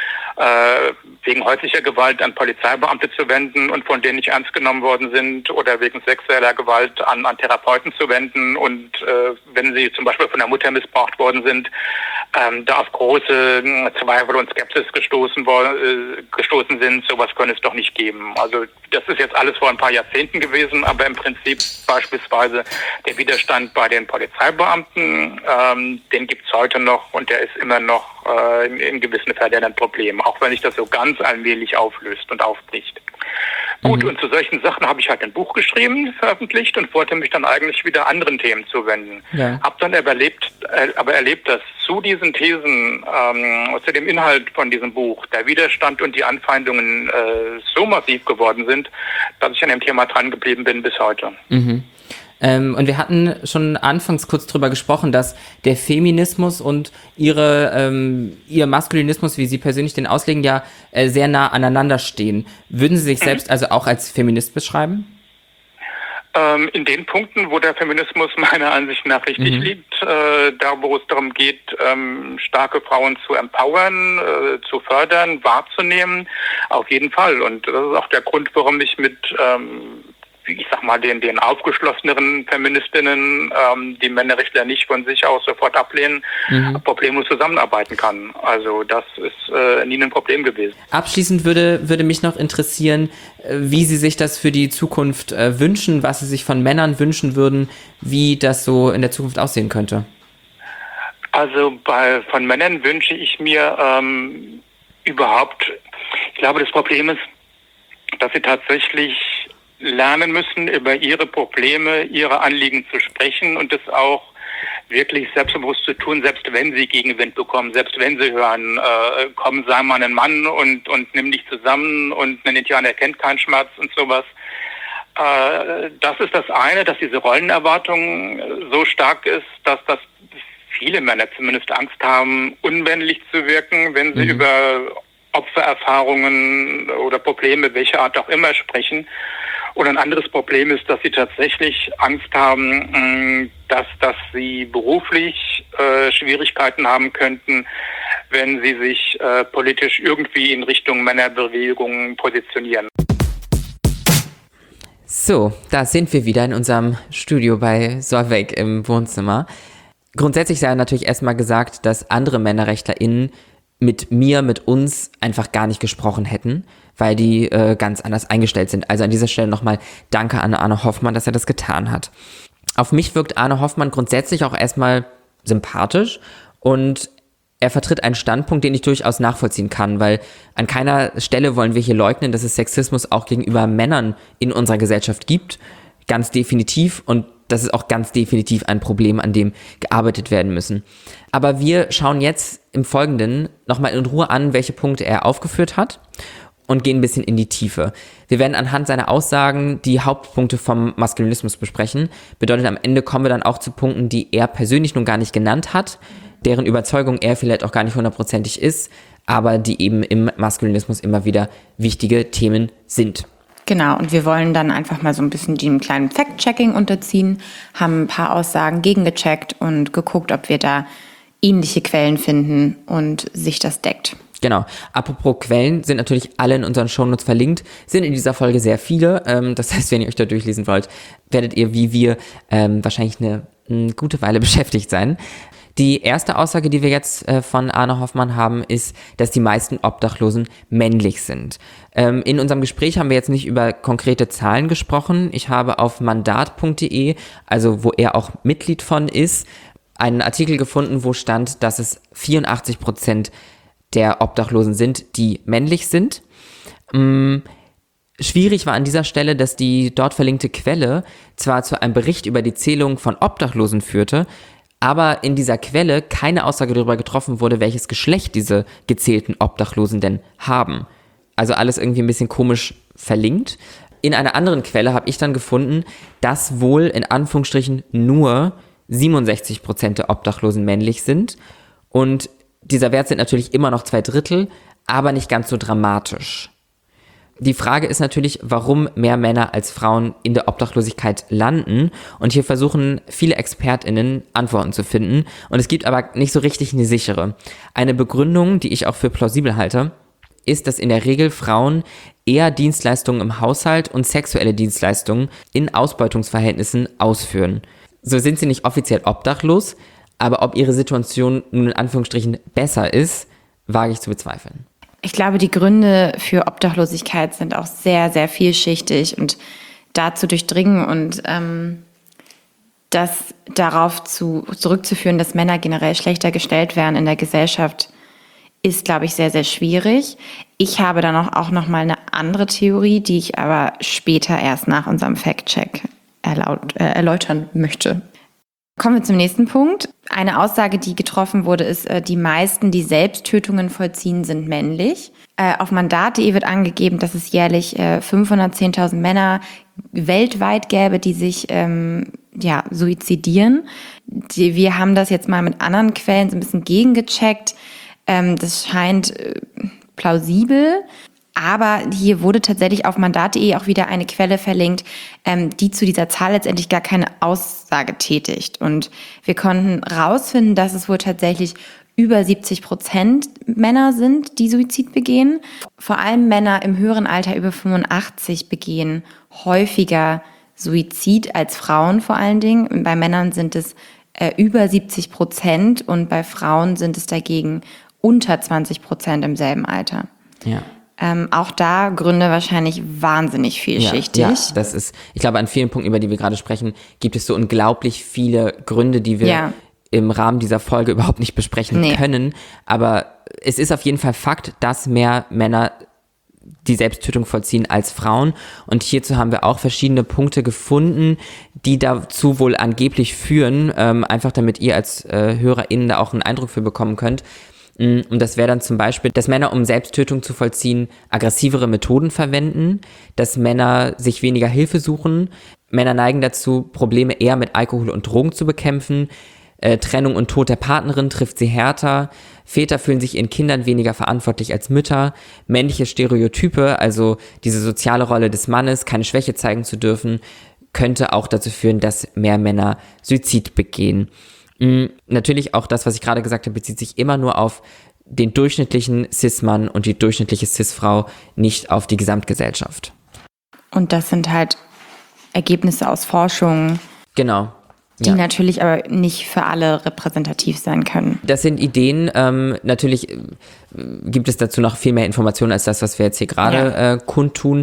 wegen häuslicher Gewalt an Polizeibeamte zu wenden und von denen nicht ernst genommen worden sind oder wegen sexueller Gewalt an Therapeuten zu wenden und wenn sie zum Beispiel von der Mutter missbraucht worden sind, da auf große Zweifel und Skepsis gestoßen sind, sowas könne es doch nicht geben. Also das ist jetzt alles vor ein paar Jahrzehnten gewesen, aber im Prinzip beispielsweise der Widerstand bei den Polizeibeamten, den gibt es heute noch und der ist immer noch in gewissen Fällen ein Problem, auch wenn sich das so ganz allmählich auflöst und aufbricht. Gut, und zu solchen Sachen habe ich halt ein Buch geschrieben, veröffentlicht und wollte mich dann eigentlich wieder anderen Themen zuwenden. Ja. Habe dann aber erlebt, dass zu diesen Thesen, zu dem Inhalt von diesem Buch, der Widerstand und die Anfeindungen so massiv geworden sind, dass ich an dem Thema dran geblieben bin bis heute. Und wir hatten schon anfangs kurz drüber gesprochen, dass der Feminismus und ihr Maskulinismus, wie Sie persönlich den auslegen, ja sehr nah aneinander stehen. Würden Sie sich selbst also auch als Feminist beschreiben? In den Punkten, wo der Feminismus meiner Ansicht nach richtig liegt, da wo es darum geht, starke Frauen zu empowern, zu fördern, wahrzunehmen, auf jeden Fall. Und das ist auch der Grund, warum ich mit ich sag mal, den aufgeschlosseneren Feministinnen die Männerrechtler nicht von sich aus sofort ablehnen, problemlos zusammenarbeiten kann. Also das ist nie ein Problem gewesen. Abschließend würde mich noch interessieren, wie Sie sich das für die Zukunft wünschen, was Sie sich von Männern wünschen würden, wie das so in der Zukunft aussehen könnte. Also von Männern wünsche ich mir ich glaube, das Problem ist, dass sie tatsächlich lernen müssen, über ihre Probleme, ihre Anliegen zu sprechen und das auch wirklich selbstbewusst zu tun, selbst wenn sie Gegenwind bekommen, selbst wenn sie hören, komm, sei mal ein Mann und nimm dich zusammen und ein Indianer kennt keinen Schmerz und sowas. Das ist das eine, dass diese Rollenerwartung so stark ist, dass das viele Männer zumindest Angst haben, unmännlich zu wirken, wenn sie über Opfererfahrungen oder Probleme, welcher Art auch immer, sprechen. Und ein anderes Problem ist, dass sie tatsächlich Angst haben, dass sie beruflich Schwierigkeiten haben könnten, wenn sie sich politisch irgendwie in Richtung Männerbewegungen positionieren. So, da sind wir wieder in unserem Studio bei Solveig im Wohnzimmer. Grundsätzlich sei natürlich erstmal gesagt, dass andere MännerrechtlerInnen mit uns einfach gar nicht gesprochen hätten, weil die ganz anders eingestellt sind. Also an dieser Stelle nochmal danke an Arne Hoffmann, dass er das getan hat. Auf mich wirkt Arne Hoffmann grundsätzlich auch erstmal sympathisch und er vertritt einen Standpunkt, den ich durchaus nachvollziehen kann, weil an keiner Stelle wollen wir hier leugnen, dass es Sexismus auch gegenüber Männern in unserer Gesellschaft gibt. Ganz definitiv, und das ist auch ganz definitiv ein Problem, an dem gearbeitet werden müssen. Aber wir schauen jetzt im Folgenden nochmal in Ruhe an, welche Punkte er aufgeführt hat und gehen ein bisschen in die Tiefe. Wir werden anhand seiner Aussagen die Hauptpunkte vom Maskulinismus besprechen. Bedeutet, am Ende kommen wir dann auch zu Punkten, die er persönlich nun gar nicht genannt hat, deren Überzeugung er vielleicht auch gar nicht hundertprozentig ist, aber die eben im Maskulinismus immer wieder wichtige Themen sind. Genau, und wir wollen dann einfach mal so ein bisschen dem kleinen Fact-Checking unterziehen, haben ein paar Aussagen gegengecheckt und geguckt, ob wir da ähnliche Quellen finden und sich das deckt. Genau. Apropos Quellen, sind natürlich alle in unseren Shownotes verlinkt, sind in dieser Folge sehr viele. Das heißt, wenn ihr euch da durchlesen wollt, werdet ihr wie wir wahrscheinlich eine gute Weile beschäftigt sein. Die erste Aussage, die wir jetzt von Arne Hoffmann haben, ist, dass die meisten Obdachlosen männlich sind. In unserem Gespräch haben wir jetzt nicht über konkrete Zahlen gesprochen. Ich habe auf mandat.de, also wo er auch Mitglied von ist, einen Artikel gefunden, wo stand, dass es 84% der Obdachlosen sind, die männlich sind. Schwierig war an dieser Stelle, dass die dort verlinkte Quelle zwar zu einem Bericht über die Zählung von Obdachlosen führte, aber in dieser Quelle keine Aussage darüber getroffen wurde, welches Geschlecht diese gezählten Obdachlosen denn haben. Also alles irgendwie ein bisschen komisch verlinkt. In einer anderen Quelle habe ich dann gefunden, dass wohl in Anführungsstrichen nur 67% der Obdachlosen männlich sind. Und dieser Wert sind natürlich immer noch 2/3, aber nicht ganz so dramatisch. Die Frage ist natürlich, warum mehr Männer als Frauen in der Obdachlosigkeit landen. Und hier versuchen viele ExpertInnen Antworten zu finden. Und es gibt aber nicht so richtig eine sichere. Eine Begründung, die ich auch für plausibel halte, ist, dass in der Regel Frauen eher Dienstleistungen im Haushalt und sexuelle Dienstleistungen in Ausbeutungsverhältnissen ausführen. So sind sie nicht offiziell obdachlos, aber ob ihre Situation nun in Anführungsstrichen besser ist, wage ich zu bezweifeln. Ich glaube, die Gründe für Obdachlosigkeit sind auch sehr, sehr vielschichtig und da zu durchdringen und das darauf zurückzuführen, dass Männer generell schlechter gestellt werden in der Gesellschaft, ist, glaube ich, sehr, sehr schwierig. Ich habe dann auch noch mal eine andere Theorie, die ich aber später erst nach unserem Fact-Check erläutern möchte. Kommen wir zum nächsten Punkt. Eine Aussage, die getroffen wurde, ist, die meisten, die Selbsttötungen vollziehen, sind männlich. Auf mandat.de wird angegeben, dass es jährlich 510.000 Männer weltweit gäbe, die sich suizidieren. Wir haben das jetzt mal mit anderen Quellen so ein bisschen gegengecheckt. Das scheint plausibel. Aber hier wurde tatsächlich auf mandat.de auch wieder eine Quelle verlinkt, die zu dieser Zahl letztendlich gar keine Aussage tätigt. Und wir konnten rausfinden, dass es wohl tatsächlich über 70% Männer sind, die Suizid begehen. Vor allem Männer im höheren Alter über 85 begehen häufiger Suizid als Frauen vor allen Dingen. Bei Männern sind es über 70% und bei Frauen sind es dagegen unter 20% im selben Alter. Ja. Auch da Gründe wahrscheinlich wahnsinnig vielschichtig. Ja, das ist, ich glaube, an vielen Punkten, über die wir gerade sprechen, gibt es so unglaublich viele Gründe, die wir im Rahmen dieser Folge überhaupt nicht besprechen können. Aber es ist auf jeden Fall Fakt, dass mehr Männer die Selbsttötung vollziehen als Frauen. Und hierzu haben wir auch verschiedene Punkte gefunden, die dazu wohl angeblich führen, einfach damit ihr als HörerInnen da auch einen Eindruck für bekommen könnt. Und das wäre dann zum Beispiel, dass Männer, um Selbsttötung zu vollziehen, aggressivere Methoden verwenden, dass Männer sich weniger Hilfe suchen, Männer neigen dazu, Probleme eher mit Alkohol und Drogen zu bekämpfen, Trennung und Tod der Partnerin trifft sie härter, Väter fühlen sich ihren Kindern weniger verantwortlich als Mütter, männliche Stereotype, also diese soziale Rolle des Mannes, keine Schwäche zeigen zu dürfen, könnte auch dazu führen, dass mehr Männer Suizid begehen. Natürlich auch das, was ich gerade gesagt habe, bezieht sich immer nur auf den durchschnittlichen Cis-Mann und die durchschnittliche Cis-Frau, nicht auf die Gesamtgesellschaft. Und das sind halt Ergebnisse aus Forschung. Genau. Die natürlich aber nicht für alle repräsentativ sein können. Das sind Ideen. Natürlich gibt es dazu noch viel mehr Informationen als das, was wir jetzt hier gerade kundtun.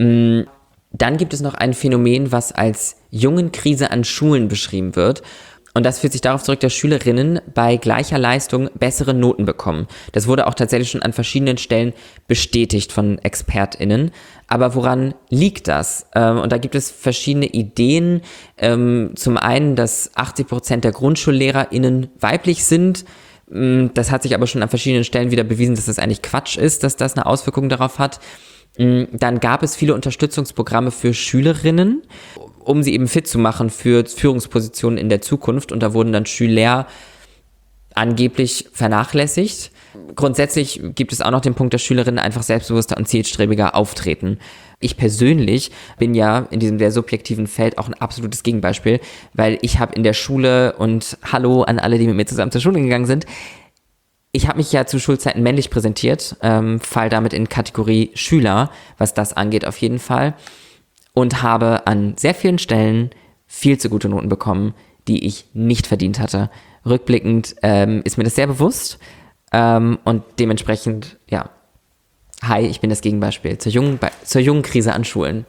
Dann gibt es noch ein Phänomen, was als Jungenkrise an Schulen beschrieben wird. Und das führt sich darauf zurück, dass Schülerinnen bei gleicher Leistung bessere Noten bekommen. Das wurde auch tatsächlich schon an verschiedenen Stellen bestätigt von ExpertInnen. Aber woran liegt das? Und da gibt es verschiedene Ideen. Zum einen, dass 80% der GrundschullehrerInnen weiblich sind. Das hat sich aber schon an verschiedenen Stellen wieder bewiesen, dass das eigentlich Quatsch ist, dass das eine Auswirkung darauf hat. Dann gab es viele Unterstützungsprogramme für Schülerinnen, um sie eben fit zu machen für Führungspositionen in der Zukunft. Und da wurden dann Schüler angeblich vernachlässigt. Grundsätzlich gibt es auch noch den Punkt, dass Schülerinnen einfach selbstbewusster und zielstrebiger auftreten. Ich persönlich bin ja in diesem sehr subjektiven Feld auch ein absolutes Gegenbeispiel, weil ich habe in der Schule, und hallo an alle, die mit mir zusammen zur Schule gegangen sind, ich habe mich ja zu Schulzeiten männlich präsentiert, fall damit in Kategorie Schüler, was das angeht auf jeden Fall, und habe an sehr vielen Stellen viel zu gute Noten bekommen, die ich nicht verdient hatte. Rückblickend ist mir das sehr bewusst und dementsprechend, ja, hi, ich bin das Gegenbeispiel zur jungen Krise an Schulen.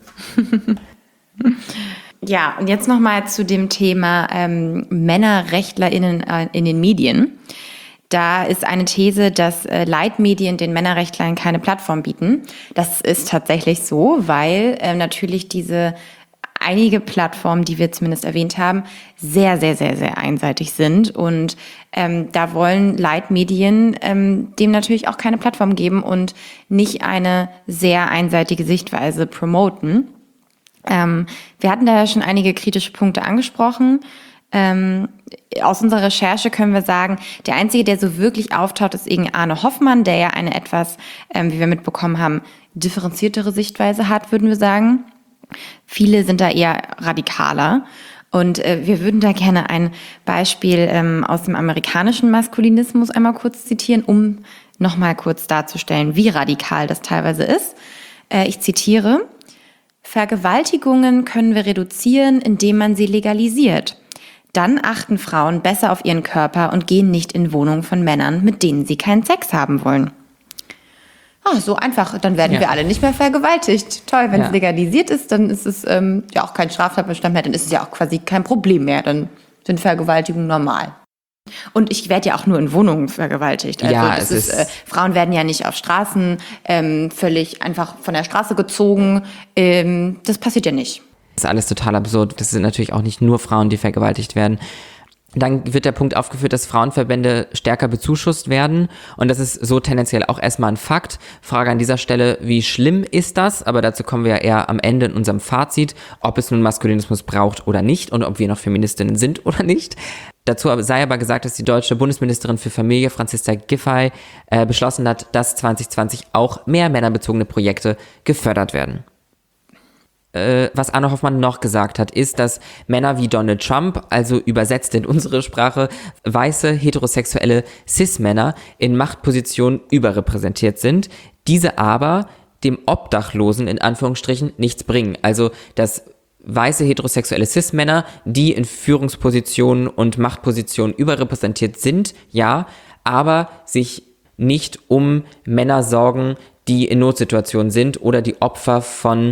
Ja, und jetzt nochmal zu dem Thema MännerrechtlerInnen in den Medien. Da ist eine These, dass Leitmedien den Männerrechtlern keine Plattform bieten. Das ist tatsächlich so, weil natürlich diese einige Plattformen, die wir zumindest erwähnt haben, sehr, sehr, sehr, sehr einseitig sind. Und da wollen Leitmedien dem natürlich auch keine Plattform geben und nicht eine sehr einseitige Sichtweise promoten. Wir hatten da ja schon einige kritische Punkte angesprochen. Aus unserer Recherche können wir sagen, der Einzige, der so wirklich auftaucht, ist irgendwie Arne Hoffmann, der ja eine etwas, wie wir mitbekommen haben, differenziertere Sichtweise hat, würden wir sagen. Viele sind da eher radikaler. Und wir würden da gerne ein Beispiel aus dem amerikanischen Maskulinismus einmal kurz zitieren, um nochmal kurz darzustellen, wie radikal das teilweise ist. Ich zitiere: Vergewaltigungen können wir reduzieren, indem man sie legalisiert. Dann achten Frauen besser auf ihren Körper und gehen nicht in Wohnungen von Männern, mit denen sie keinen Sex haben wollen. Oh, so einfach, dann werden wir alle nicht mehr vergewaltigt. Toll, wenn es legalisiert ist, dann ist es ja auch kein Straftatbestand mehr, dann ist es ja auch quasi kein Problem mehr, dann sind Vergewaltigungen normal. Und ich werde ja auch nur in Wohnungen vergewaltigt. Also Frauen werden ja nicht auf Straßen völlig einfach von der Straße gezogen. Das passiert ja nicht. Das ist alles total absurd. Das sind natürlich auch nicht nur Frauen, die vergewaltigt werden. Dann wird der Punkt aufgeführt, dass Frauenverbände stärker bezuschusst werden. Und das ist so tendenziell auch erstmal ein Fakt. Frage an dieser Stelle, wie schlimm ist das? Aber dazu kommen wir ja eher am Ende in unserem Fazit, ob es nun Maskulinismus braucht oder nicht und ob wir noch Feministinnen sind oder nicht. Dazu sei aber gesagt, dass die deutsche Bundesministerin für Familie, Franziska Giffey, beschlossen hat, dass 2020 auch mehr männerbezogene Projekte gefördert werden. Was Arne Hoffmann noch gesagt hat, ist, dass Männer wie Donald Trump, also übersetzt in unsere Sprache, weiße, heterosexuelle Cis-Männer in Machtpositionen überrepräsentiert sind, diese aber dem Obdachlosen in Anführungsstrichen nichts bringen. Also, dass weiße heterosexuelle Cis-Männer, die in Führungspositionen und Machtpositionen überrepräsentiert sind, ja, aber sich nicht um Männer sorgen, die in Notsituationen sind oder die Opfer von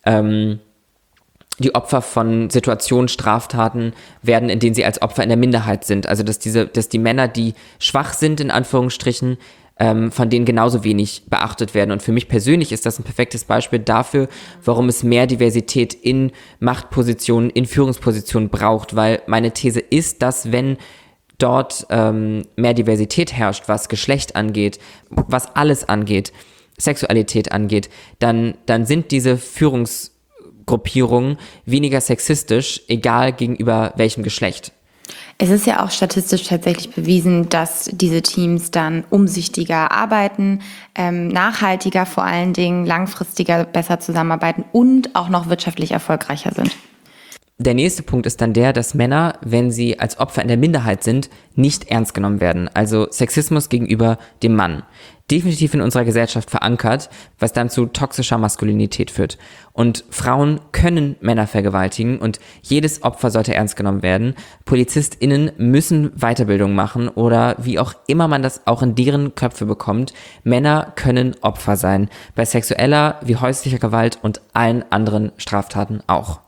Situationen, Straftaten werden, in denen sie als Opfer in der Minderheit sind. Also dass die Männer, die schwach sind, in Anführungsstrichen, von denen genauso wenig beachtet werden. Und für mich persönlich ist das ein perfektes Beispiel dafür, warum es mehr Diversität in Machtpositionen, in Führungspositionen braucht. Weil meine These ist, dass wenn dort mehr Diversität herrscht, was Geschlecht angeht, was alles angeht, Sexualität angeht, dann sind diese Führungsgruppierungen weniger sexistisch, egal gegenüber welchem Geschlecht. Es ist ja auch statistisch tatsächlich bewiesen, dass diese Teams dann umsichtiger arbeiten, nachhaltiger vor allen Dingen, langfristiger besser zusammenarbeiten und auch noch wirtschaftlich erfolgreicher sind. Der nächste Punkt ist dann der, dass Männer, wenn sie als Opfer in der Minderheit sind, nicht ernst genommen werden. Also Sexismus gegenüber dem Mann. Definitiv in unserer Gesellschaft verankert, was dann zu toxischer Maskulinität führt. Und Frauen können Männer vergewaltigen und jedes Opfer sollte ernst genommen werden. PolizistInnen müssen Weiterbildung machen oder wie auch immer man das auch in deren Köpfe bekommt. Männer können Opfer sein. Bei sexueller wie häuslicher Gewalt und allen anderen Straftaten auch.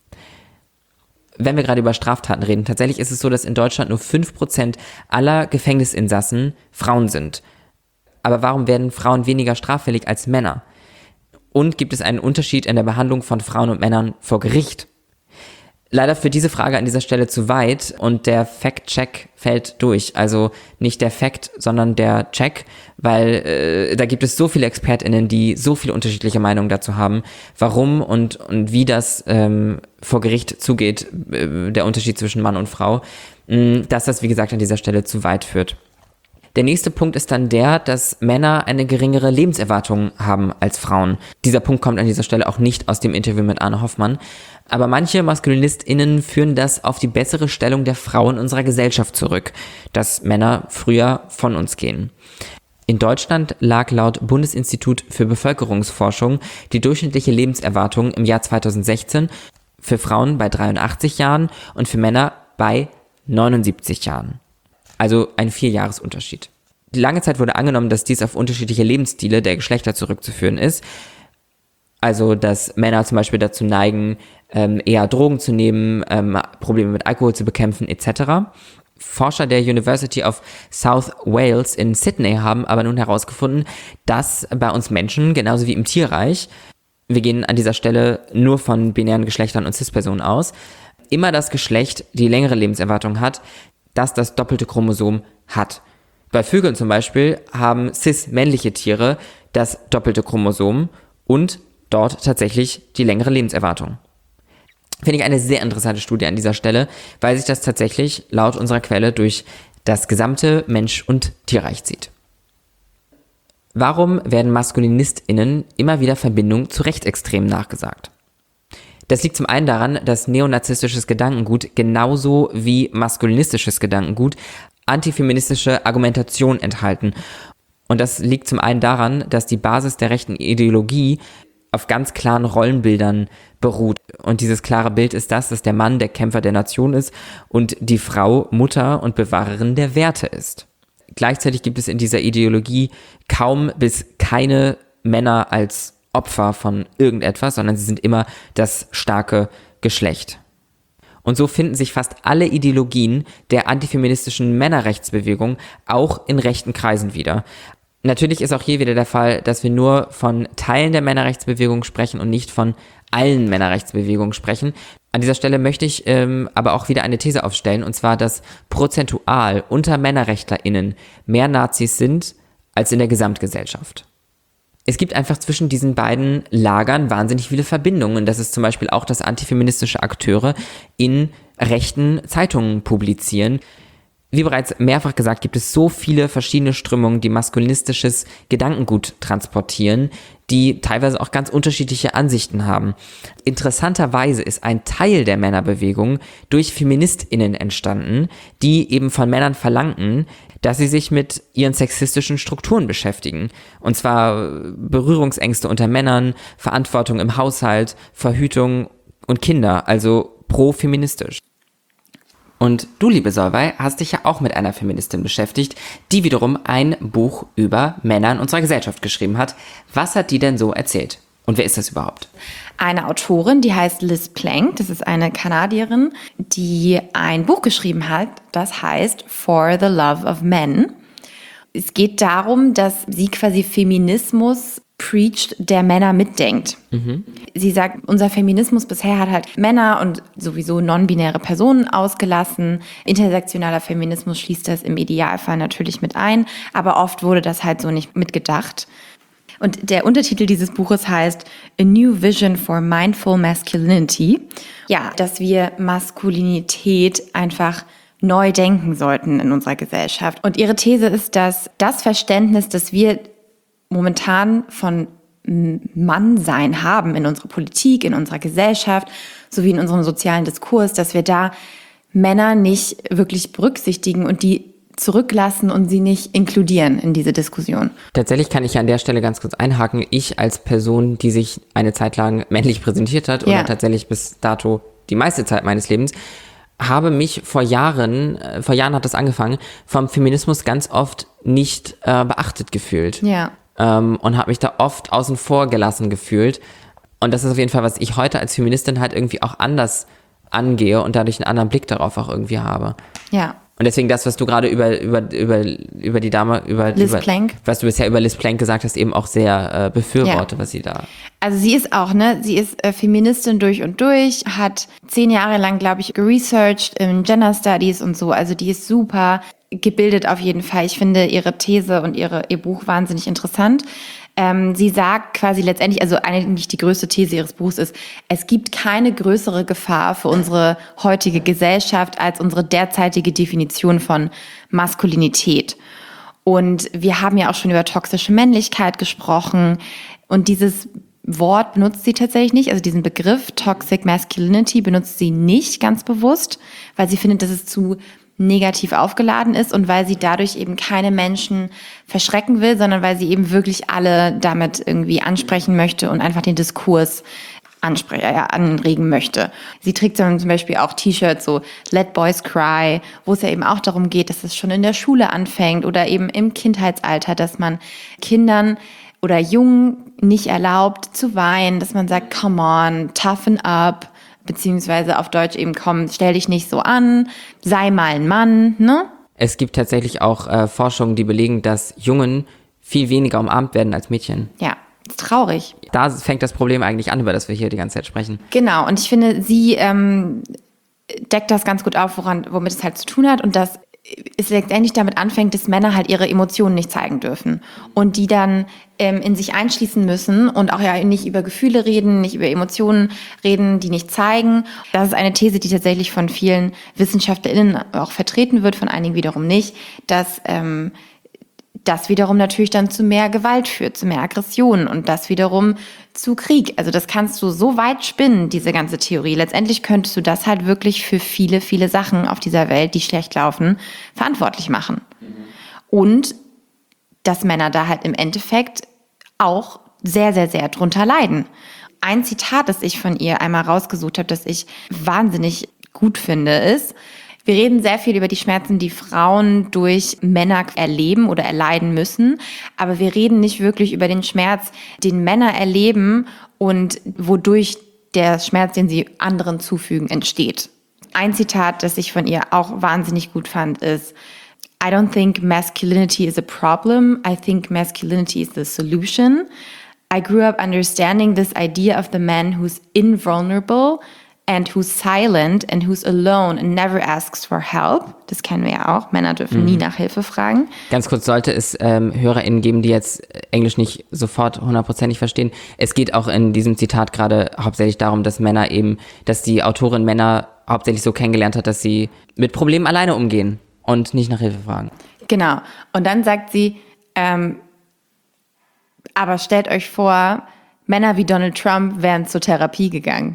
Wenn wir gerade über Straftaten reden, tatsächlich ist es so, dass in Deutschland nur 5% aller Gefängnisinsassen Frauen sind. Aber warum werden Frauen weniger straffällig als Männer? Und gibt es einen Unterschied in der Behandlung von Frauen und Männern vor Gericht? Leider führt diese Frage an dieser Stelle zu weit und der Fact-Check fällt durch. Also nicht der Fact, sondern der Check, weil da gibt es so viele ExpertInnen, die so viele unterschiedliche Meinungen dazu haben, warum und wie das vor Gericht zugeht, der Unterschied zwischen Mann und Frau, dass das, wie gesagt, an dieser Stelle zu weit führt. Der nächste Punkt ist dann der, dass Männer eine geringere Lebenserwartung haben als Frauen. Dieser Punkt kommt an dieser Stelle auch nicht aus dem Interview mit Arne Hoffmann. Aber manche MaskulinistInnen führen das auf die bessere Stellung der Frauen unserer Gesellschaft zurück, dass Männer früher von uns gehen. In Deutschland lag laut Bundesinstitut für Bevölkerungsforschung die durchschnittliche Lebenserwartung im Jahr 2016 für Frauen bei 83 Jahren und für Männer bei 79 Jahren. Also ein 4-Jahres-Unterschied. Lange Zeit wurde angenommen, dass dies auf unterschiedliche Lebensstile der Geschlechter zurückzuführen ist. Also, dass Männer zum Beispiel dazu neigen, eher Drogen zu nehmen, Probleme mit Alkohol zu bekämpfen, etc. Forscher der University of South Wales in Sydney haben aber nun herausgefunden, dass bei uns Menschen, genauso wie im Tierreich, wir gehen an dieser Stelle nur von binären Geschlechtern und Cis-Personen aus, immer das Geschlecht die längere Lebenserwartung hat, das das doppelte Chromosom hat. Bei Vögeln zum Beispiel haben cis-männliche Tiere das doppelte Chromosom und dort tatsächlich die längere Lebenserwartung. Finde ich eine sehr interessante Studie an dieser Stelle, weil sich das tatsächlich laut unserer Quelle durch das gesamte Mensch- und Tierreich zieht. Warum werden MaskulinistInnen immer wieder Verbindungen zu Rechtsextremen nachgesagt? Das liegt zum einen daran, dass neonazistisches Gedankengut genauso wie maskulinistisches Gedankengut antifeministische Argumentation enthalten. Und das liegt zum einen daran, dass die Basis der rechten Ideologie auf ganz klaren Rollenbildern beruht. Und dieses klare Bild ist das, dass der Mann der Kämpfer der Nation ist und die Frau Mutter und Bewahrerin der Werte ist. Gleichzeitig gibt es in dieser Ideologie kaum bis keine Männer als Opfer von irgendetwas, sondern sie sind immer das starke Geschlecht. Und so finden sich fast alle Ideologien der antifeministischen Männerrechtsbewegung auch in rechten Kreisen wieder. Natürlich ist auch hier wieder der Fall, dass wir nur von Teilen der Männerrechtsbewegung sprechen und nicht von allen Männerrechtsbewegungen sprechen. An dieser Stelle möchte ich aber auch wieder eine These aufstellen, und zwar, dass prozentual unter MännerrechtlerInnen mehr Nazis sind als in der Gesamtgesellschaft. Es gibt einfach zwischen diesen beiden Lagern wahnsinnig viele Verbindungen. Das ist zum Beispiel auch, dass antifeministische Akteure in rechten Zeitungen publizieren. Wie bereits mehrfach gesagt, gibt es so viele verschiedene Strömungen, die maskulinistisches Gedankengut transportieren, die teilweise auch ganz unterschiedliche Ansichten haben. Interessanterweise ist ein Teil der Männerbewegung durch FeministInnen entstanden, die eben von Männern verlangten, dass sie sich mit ihren sexistischen Strukturen beschäftigen. Und zwar Berührungsängste unter Männern, Verantwortung im Haushalt, Verhütung und Kinder, also pro-feministisch. Und du, liebe Solveig, hast dich ja auch mit einer Feministin beschäftigt, die wiederum ein Buch über Männer in unserer Gesellschaft geschrieben hat. Was hat die denn so erzählt? Und wer ist das überhaupt? Eine Autorin, die heißt Liz Plank, das ist eine Kanadierin, die ein Buch geschrieben hat, das heißt For the Love of Men. Es geht darum, dass sie quasi Feminismus preacht, der Männer mitdenkt. Sie sagt, unser Feminismus bisher hat halt Männer und sowieso non-binäre Personen ausgelassen. Intersektionaler Feminismus schließt das im Idealfall natürlich mit ein, aber oft wurde das halt so nicht mitgedacht. Und der Untertitel dieses Buches heißt A New Vision for Mindful Masculinity. Ja, dass wir Maskulinität einfach neu denken sollten in unserer Gesellschaft. Und ihre These ist, dass das Verständnis, das wir momentan von Mannsein haben in unserer Politik, in unserer Gesellschaft, sowie in unserem sozialen Diskurs, dass wir da Männer nicht wirklich berücksichtigen und die zurücklassen und sie nicht inkludieren in diese Diskussion. Tatsächlich kann ich an der Stelle ganz kurz einhaken. Ich als Person, die sich eine Zeit lang männlich präsentiert hat oder tatsächlich bis dato die meiste Zeit meines Lebens, habe mich vor Jahren hat das angefangen, vom Feminismus ganz oft nicht beachtet gefühlt. Ja. Und habe mich da oft außen vor gelassen gefühlt. Und das ist auf jeden Fall, was ich heute als Feministin halt irgendwie auch anders angehe und dadurch einen anderen Blick darauf auch irgendwie habe. Ja. Und deswegen das, was du gerade über die Dame, Liz Plank, was du bisher über Liz Plank gesagt hast, eben auch sehr befürworte, was sie da... Also sie ist auch, sie ist Feministin durch und durch, hat 10 Jahre lang, glaube ich, geresearched in Gender Studies und so. Also die ist super gebildet auf jeden Fall. Ich finde ihre These und ihr Buch wahnsinnig interessant. Sie sagt quasi letztendlich, also eigentlich die größte These ihres Buchs ist, es gibt keine größere Gefahr für unsere heutige Gesellschaft als unsere derzeitige Definition von Maskulinität. Und wir haben ja auch schon über toxische Männlichkeit gesprochen und dieses Wort benutzt sie tatsächlich nicht, also diesen Begriff Toxic Masculinity benutzt sie nicht ganz bewusst, weil sie findet, dass es zu negativ aufgeladen ist und weil sie dadurch eben keine Menschen verschrecken will, sondern weil sie eben wirklich alle damit irgendwie ansprechen möchte und einfach den Diskurs anregen möchte. Sie trägt dann zum Beispiel auch T-Shirts, so Let Boys Cry, wo es ja eben auch darum geht, dass es schon in der Schule anfängt oder eben im Kindheitsalter, dass man Kindern oder Jungen nicht erlaubt zu weinen, dass man sagt, come on, toughen up, beziehungsweise auf Deutsch eben komm, stell dich nicht so an, sei mal ein Mann, ne? Es gibt tatsächlich auch Forschungen, die belegen, dass Jungen viel weniger umarmt werden als Mädchen. Ja, ist traurig. Da fängt das Problem eigentlich an, über das wir hier die ganze Zeit sprechen. Genau, und ich finde, sie deckt das ganz gut auf, womit es halt zu tun hat und dass es letztendlich damit anfängt, dass Männer halt ihre Emotionen nicht zeigen dürfen und die dann in sich einschließen müssen und auch ja nicht über Gefühle reden, nicht über Emotionen reden, die nicht zeigen. Das ist eine These, die tatsächlich von vielen WissenschaftlerInnen auch vertreten wird, von einigen wiederum nicht, dass das wiederum natürlich dann zu mehr Gewalt führt, zu mehr Aggression und das wiederum zu Krieg. Also das kannst du so weit spinnen, diese ganze Theorie. Letztendlich könntest du das halt wirklich für viele, viele Sachen auf dieser Welt, die schlecht laufen, verantwortlich machen. Und dass Männer da halt im Endeffekt auch sehr, sehr, sehr drunter leiden. Ein Zitat, das ich von ihr einmal rausgesucht habe, das ich wahnsinnig gut finde, ist: Wir reden sehr viel über die Schmerzen, die Frauen durch Männer erleben oder erleiden müssen, aber wir reden nicht wirklich über den Schmerz, den Männer erleben und wodurch der Schmerz, den sie anderen zufügen, entsteht. Ein Zitat, das ich von ihr auch wahnsinnig gut fand, ist: I don't think masculinity is a problem. I think masculinity is the solution. I grew up understanding this idea of the man who's invulnerable and who's silent and who's alone and never asks for help. Das kennen wir ja auch. Männer dürfen nie nach Hilfe fragen. Ganz kurz, sollte es HörerInnen geben, die jetzt Englisch nicht sofort 100%ig verstehen. Es geht auch in diesem Zitat gerade hauptsächlich darum, dass die Autorin Männer hauptsächlich so kennengelernt hat, dass sie mit Problemen alleine umgehen und nicht nach Hilfe fragen. Genau. Und dann sagt sie, aber stellt euch vor, Männer wie Donald Trump wären zur Therapie gegangen.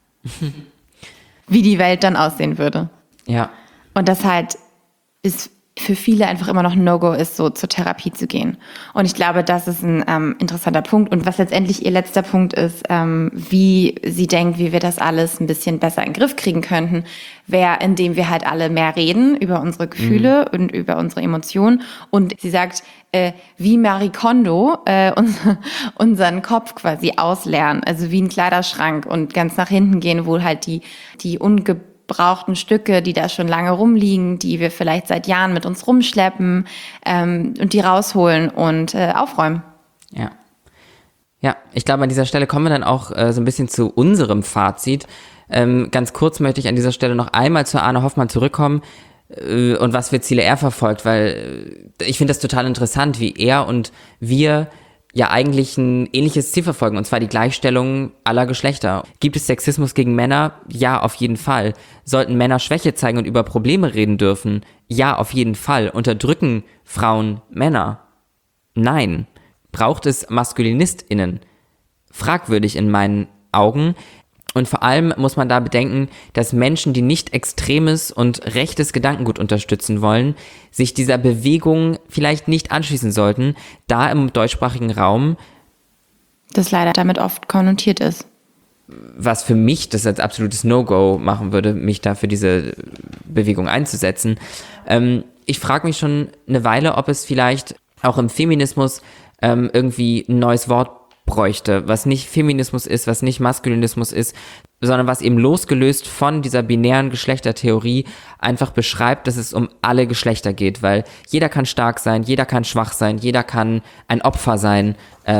Wie die Welt dann aussehen würde. Ja. Und das halt ist für viele einfach immer noch ein No-Go ist, so zur Therapie zu gehen. Und ich glaube, das ist ein interessanter Punkt. Und was letztendlich ihr letzter Punkt ist, wie sie denkt, wie wir das alles ein bisschen besser in den Griff kriegen könnten, wäre, indem wir halt alle mehr reden über unsere Gefühle und über unsere Emotionen. Und sie sagt, wie Marie Kondo unseren Kopf quasi ausleeren, also wie ein Kleiderschrank und ganz nach hinten gehen, wo halt die ungebrauchten Stücke, die da schon lange rumliegen, die wir vielleicht seit Jahren mit uns rumschleppen, und die rausholen und aufräumen. Ja. Ja, ich glaube, an dieser Stelle kommen wir dann auch so ein bisschen zu unserem Fazit. Ganz kurz möchte ich an dieser Stelle noch einmal zu Arne Hoffmann zurückkommen und was für Ziele er verfolgt, weil ich finde das total interessant, wie er und wir ja eigentlich ein ähnliches Ziel verfolgen, und zwar die Gleichstellung aller Geschlechter. Gibt es Sexismus gegen Männer? Ja, auf jeden Fall. Sollten Männer Schwäche zeigen und über Probleme reden dürfen? Ja, auf jeden Fall. Unterdrücken Frauen Männer? Nein. Braucht es MaskulinistInnen? Fragwürdig in meinen Augen. Und vor allem muss man da bedenken, dass Menschen, die nicht extremes und rechtes Gedankengut unterstützen wollen, sich dieser Bewegung vielleicht nicht anschließen sollten, da im deutschsprachigen Raum Das leider damit oft konnotiert ist. was für mich das als absolutes No-Go machen würde, mich da für diese Bewegung einzusetzen. Ich frage mich schon eine Weile, ob es vielleicht auch im Feminismus irgendwie ein neues Wort bräuchte, was nicht Feminismus ist, was nicht Maskulinismus ist, sondern was eben losgelöst von dieser binären Geschlechtertheorie einfach beschreibt, dass es um alle Geschlechter geht, weil jeder kann stark sein, jeder kann schwach sein, jeder kann ein Opfer sein,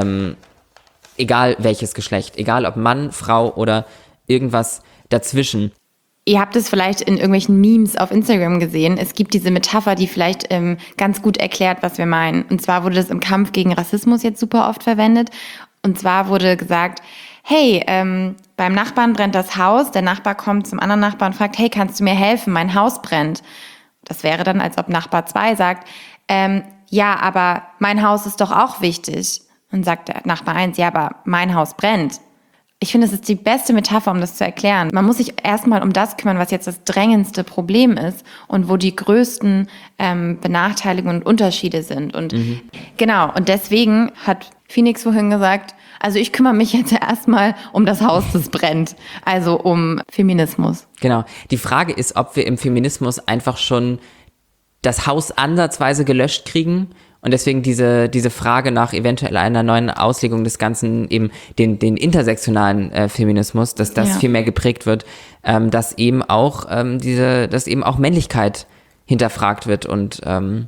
egal welches Geschlecht, egal ob Mann, Frau oder irgendwas dazwischen. Ihr habt es vielleicht in irgendwelchen Memes auf Instagram gesehen. Es gibt diese Metapher, die vielleicht ganz gut erklärt, was wir meinen. Und zwar wurde das im Kampf gegen Rassismus jetzt super oft verwendet. Und zwar wurde gesagt, hey, beim Nachbarn brennt das Haus. Der Nachbar kommt zum anderen Nachbarn und fragt, hey, kannst du mir helfen? Mein Haus brennt. Das wäre dann, als ob Nachbar 2 sagt, ja, aber mein Haus ist doch auch wichtig. Und sagt der Nachbar 1, ja, aber mein Haus brennt. Ich finde, das ist die beste Metapher, um das zu erklären. Man muss sich erstmal um das kümmern, was jetzt das drängendste Problem ist und wo die größten Benachteiligungen und Unterschiede sind. Und genau, und deswegen hat Phoenix vorhin gesagt, also ich kümmere mich jetzt erstmal um das Haus, das brennt. Also um Feminismus. Genau. Die Frage ist, ob wir im Feminismus einfach schon das Haus ansatzweise gelöscht kriegen und deswegen diese Frage nach eventuell einer neuen Auslegung des Ganzen, eben den intersektionalen Feminismus, dass das viel mehr geprägt wird, dass eben auch Männlichkeit hinterfragt wird und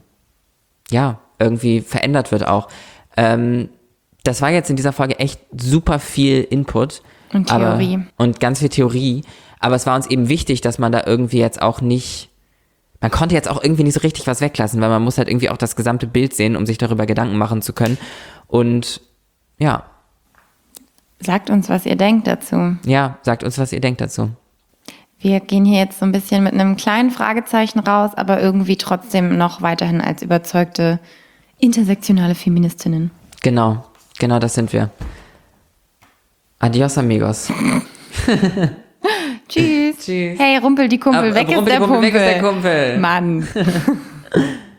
irgendwie verändert wird auch. Das war jetzt in dieser Folge echt super viel Input. Und Theorie. Und ganz viel Theorie. Aber es war uns eben wichtig, dass man da irgendwie jetzt auch nicht, man konnte jetzt auch irgendwie nicht so richtig was weglassen, weil man muss halt irgendwie auch das gesamte Bild sehen, um sich darüber Gedanken machen zu können. Und ja. Sagt uns, was ihr denkt dazu. Ja, sagt uns, was ihr denkt dazu. Wir gehen hier jetzt so ein bisschen mit einem kleinen Fragezeichen raus, aber irgendwie trotzdem noch weiterhin als überzeugte intersektionale Feministinnen. Genau, das sind wir. Adios, amigos. Tschüss. Tschüss. Hey, Rumpel die Kumpel, weg ist der Kumpel. Weg ist der Kumpel. Mann.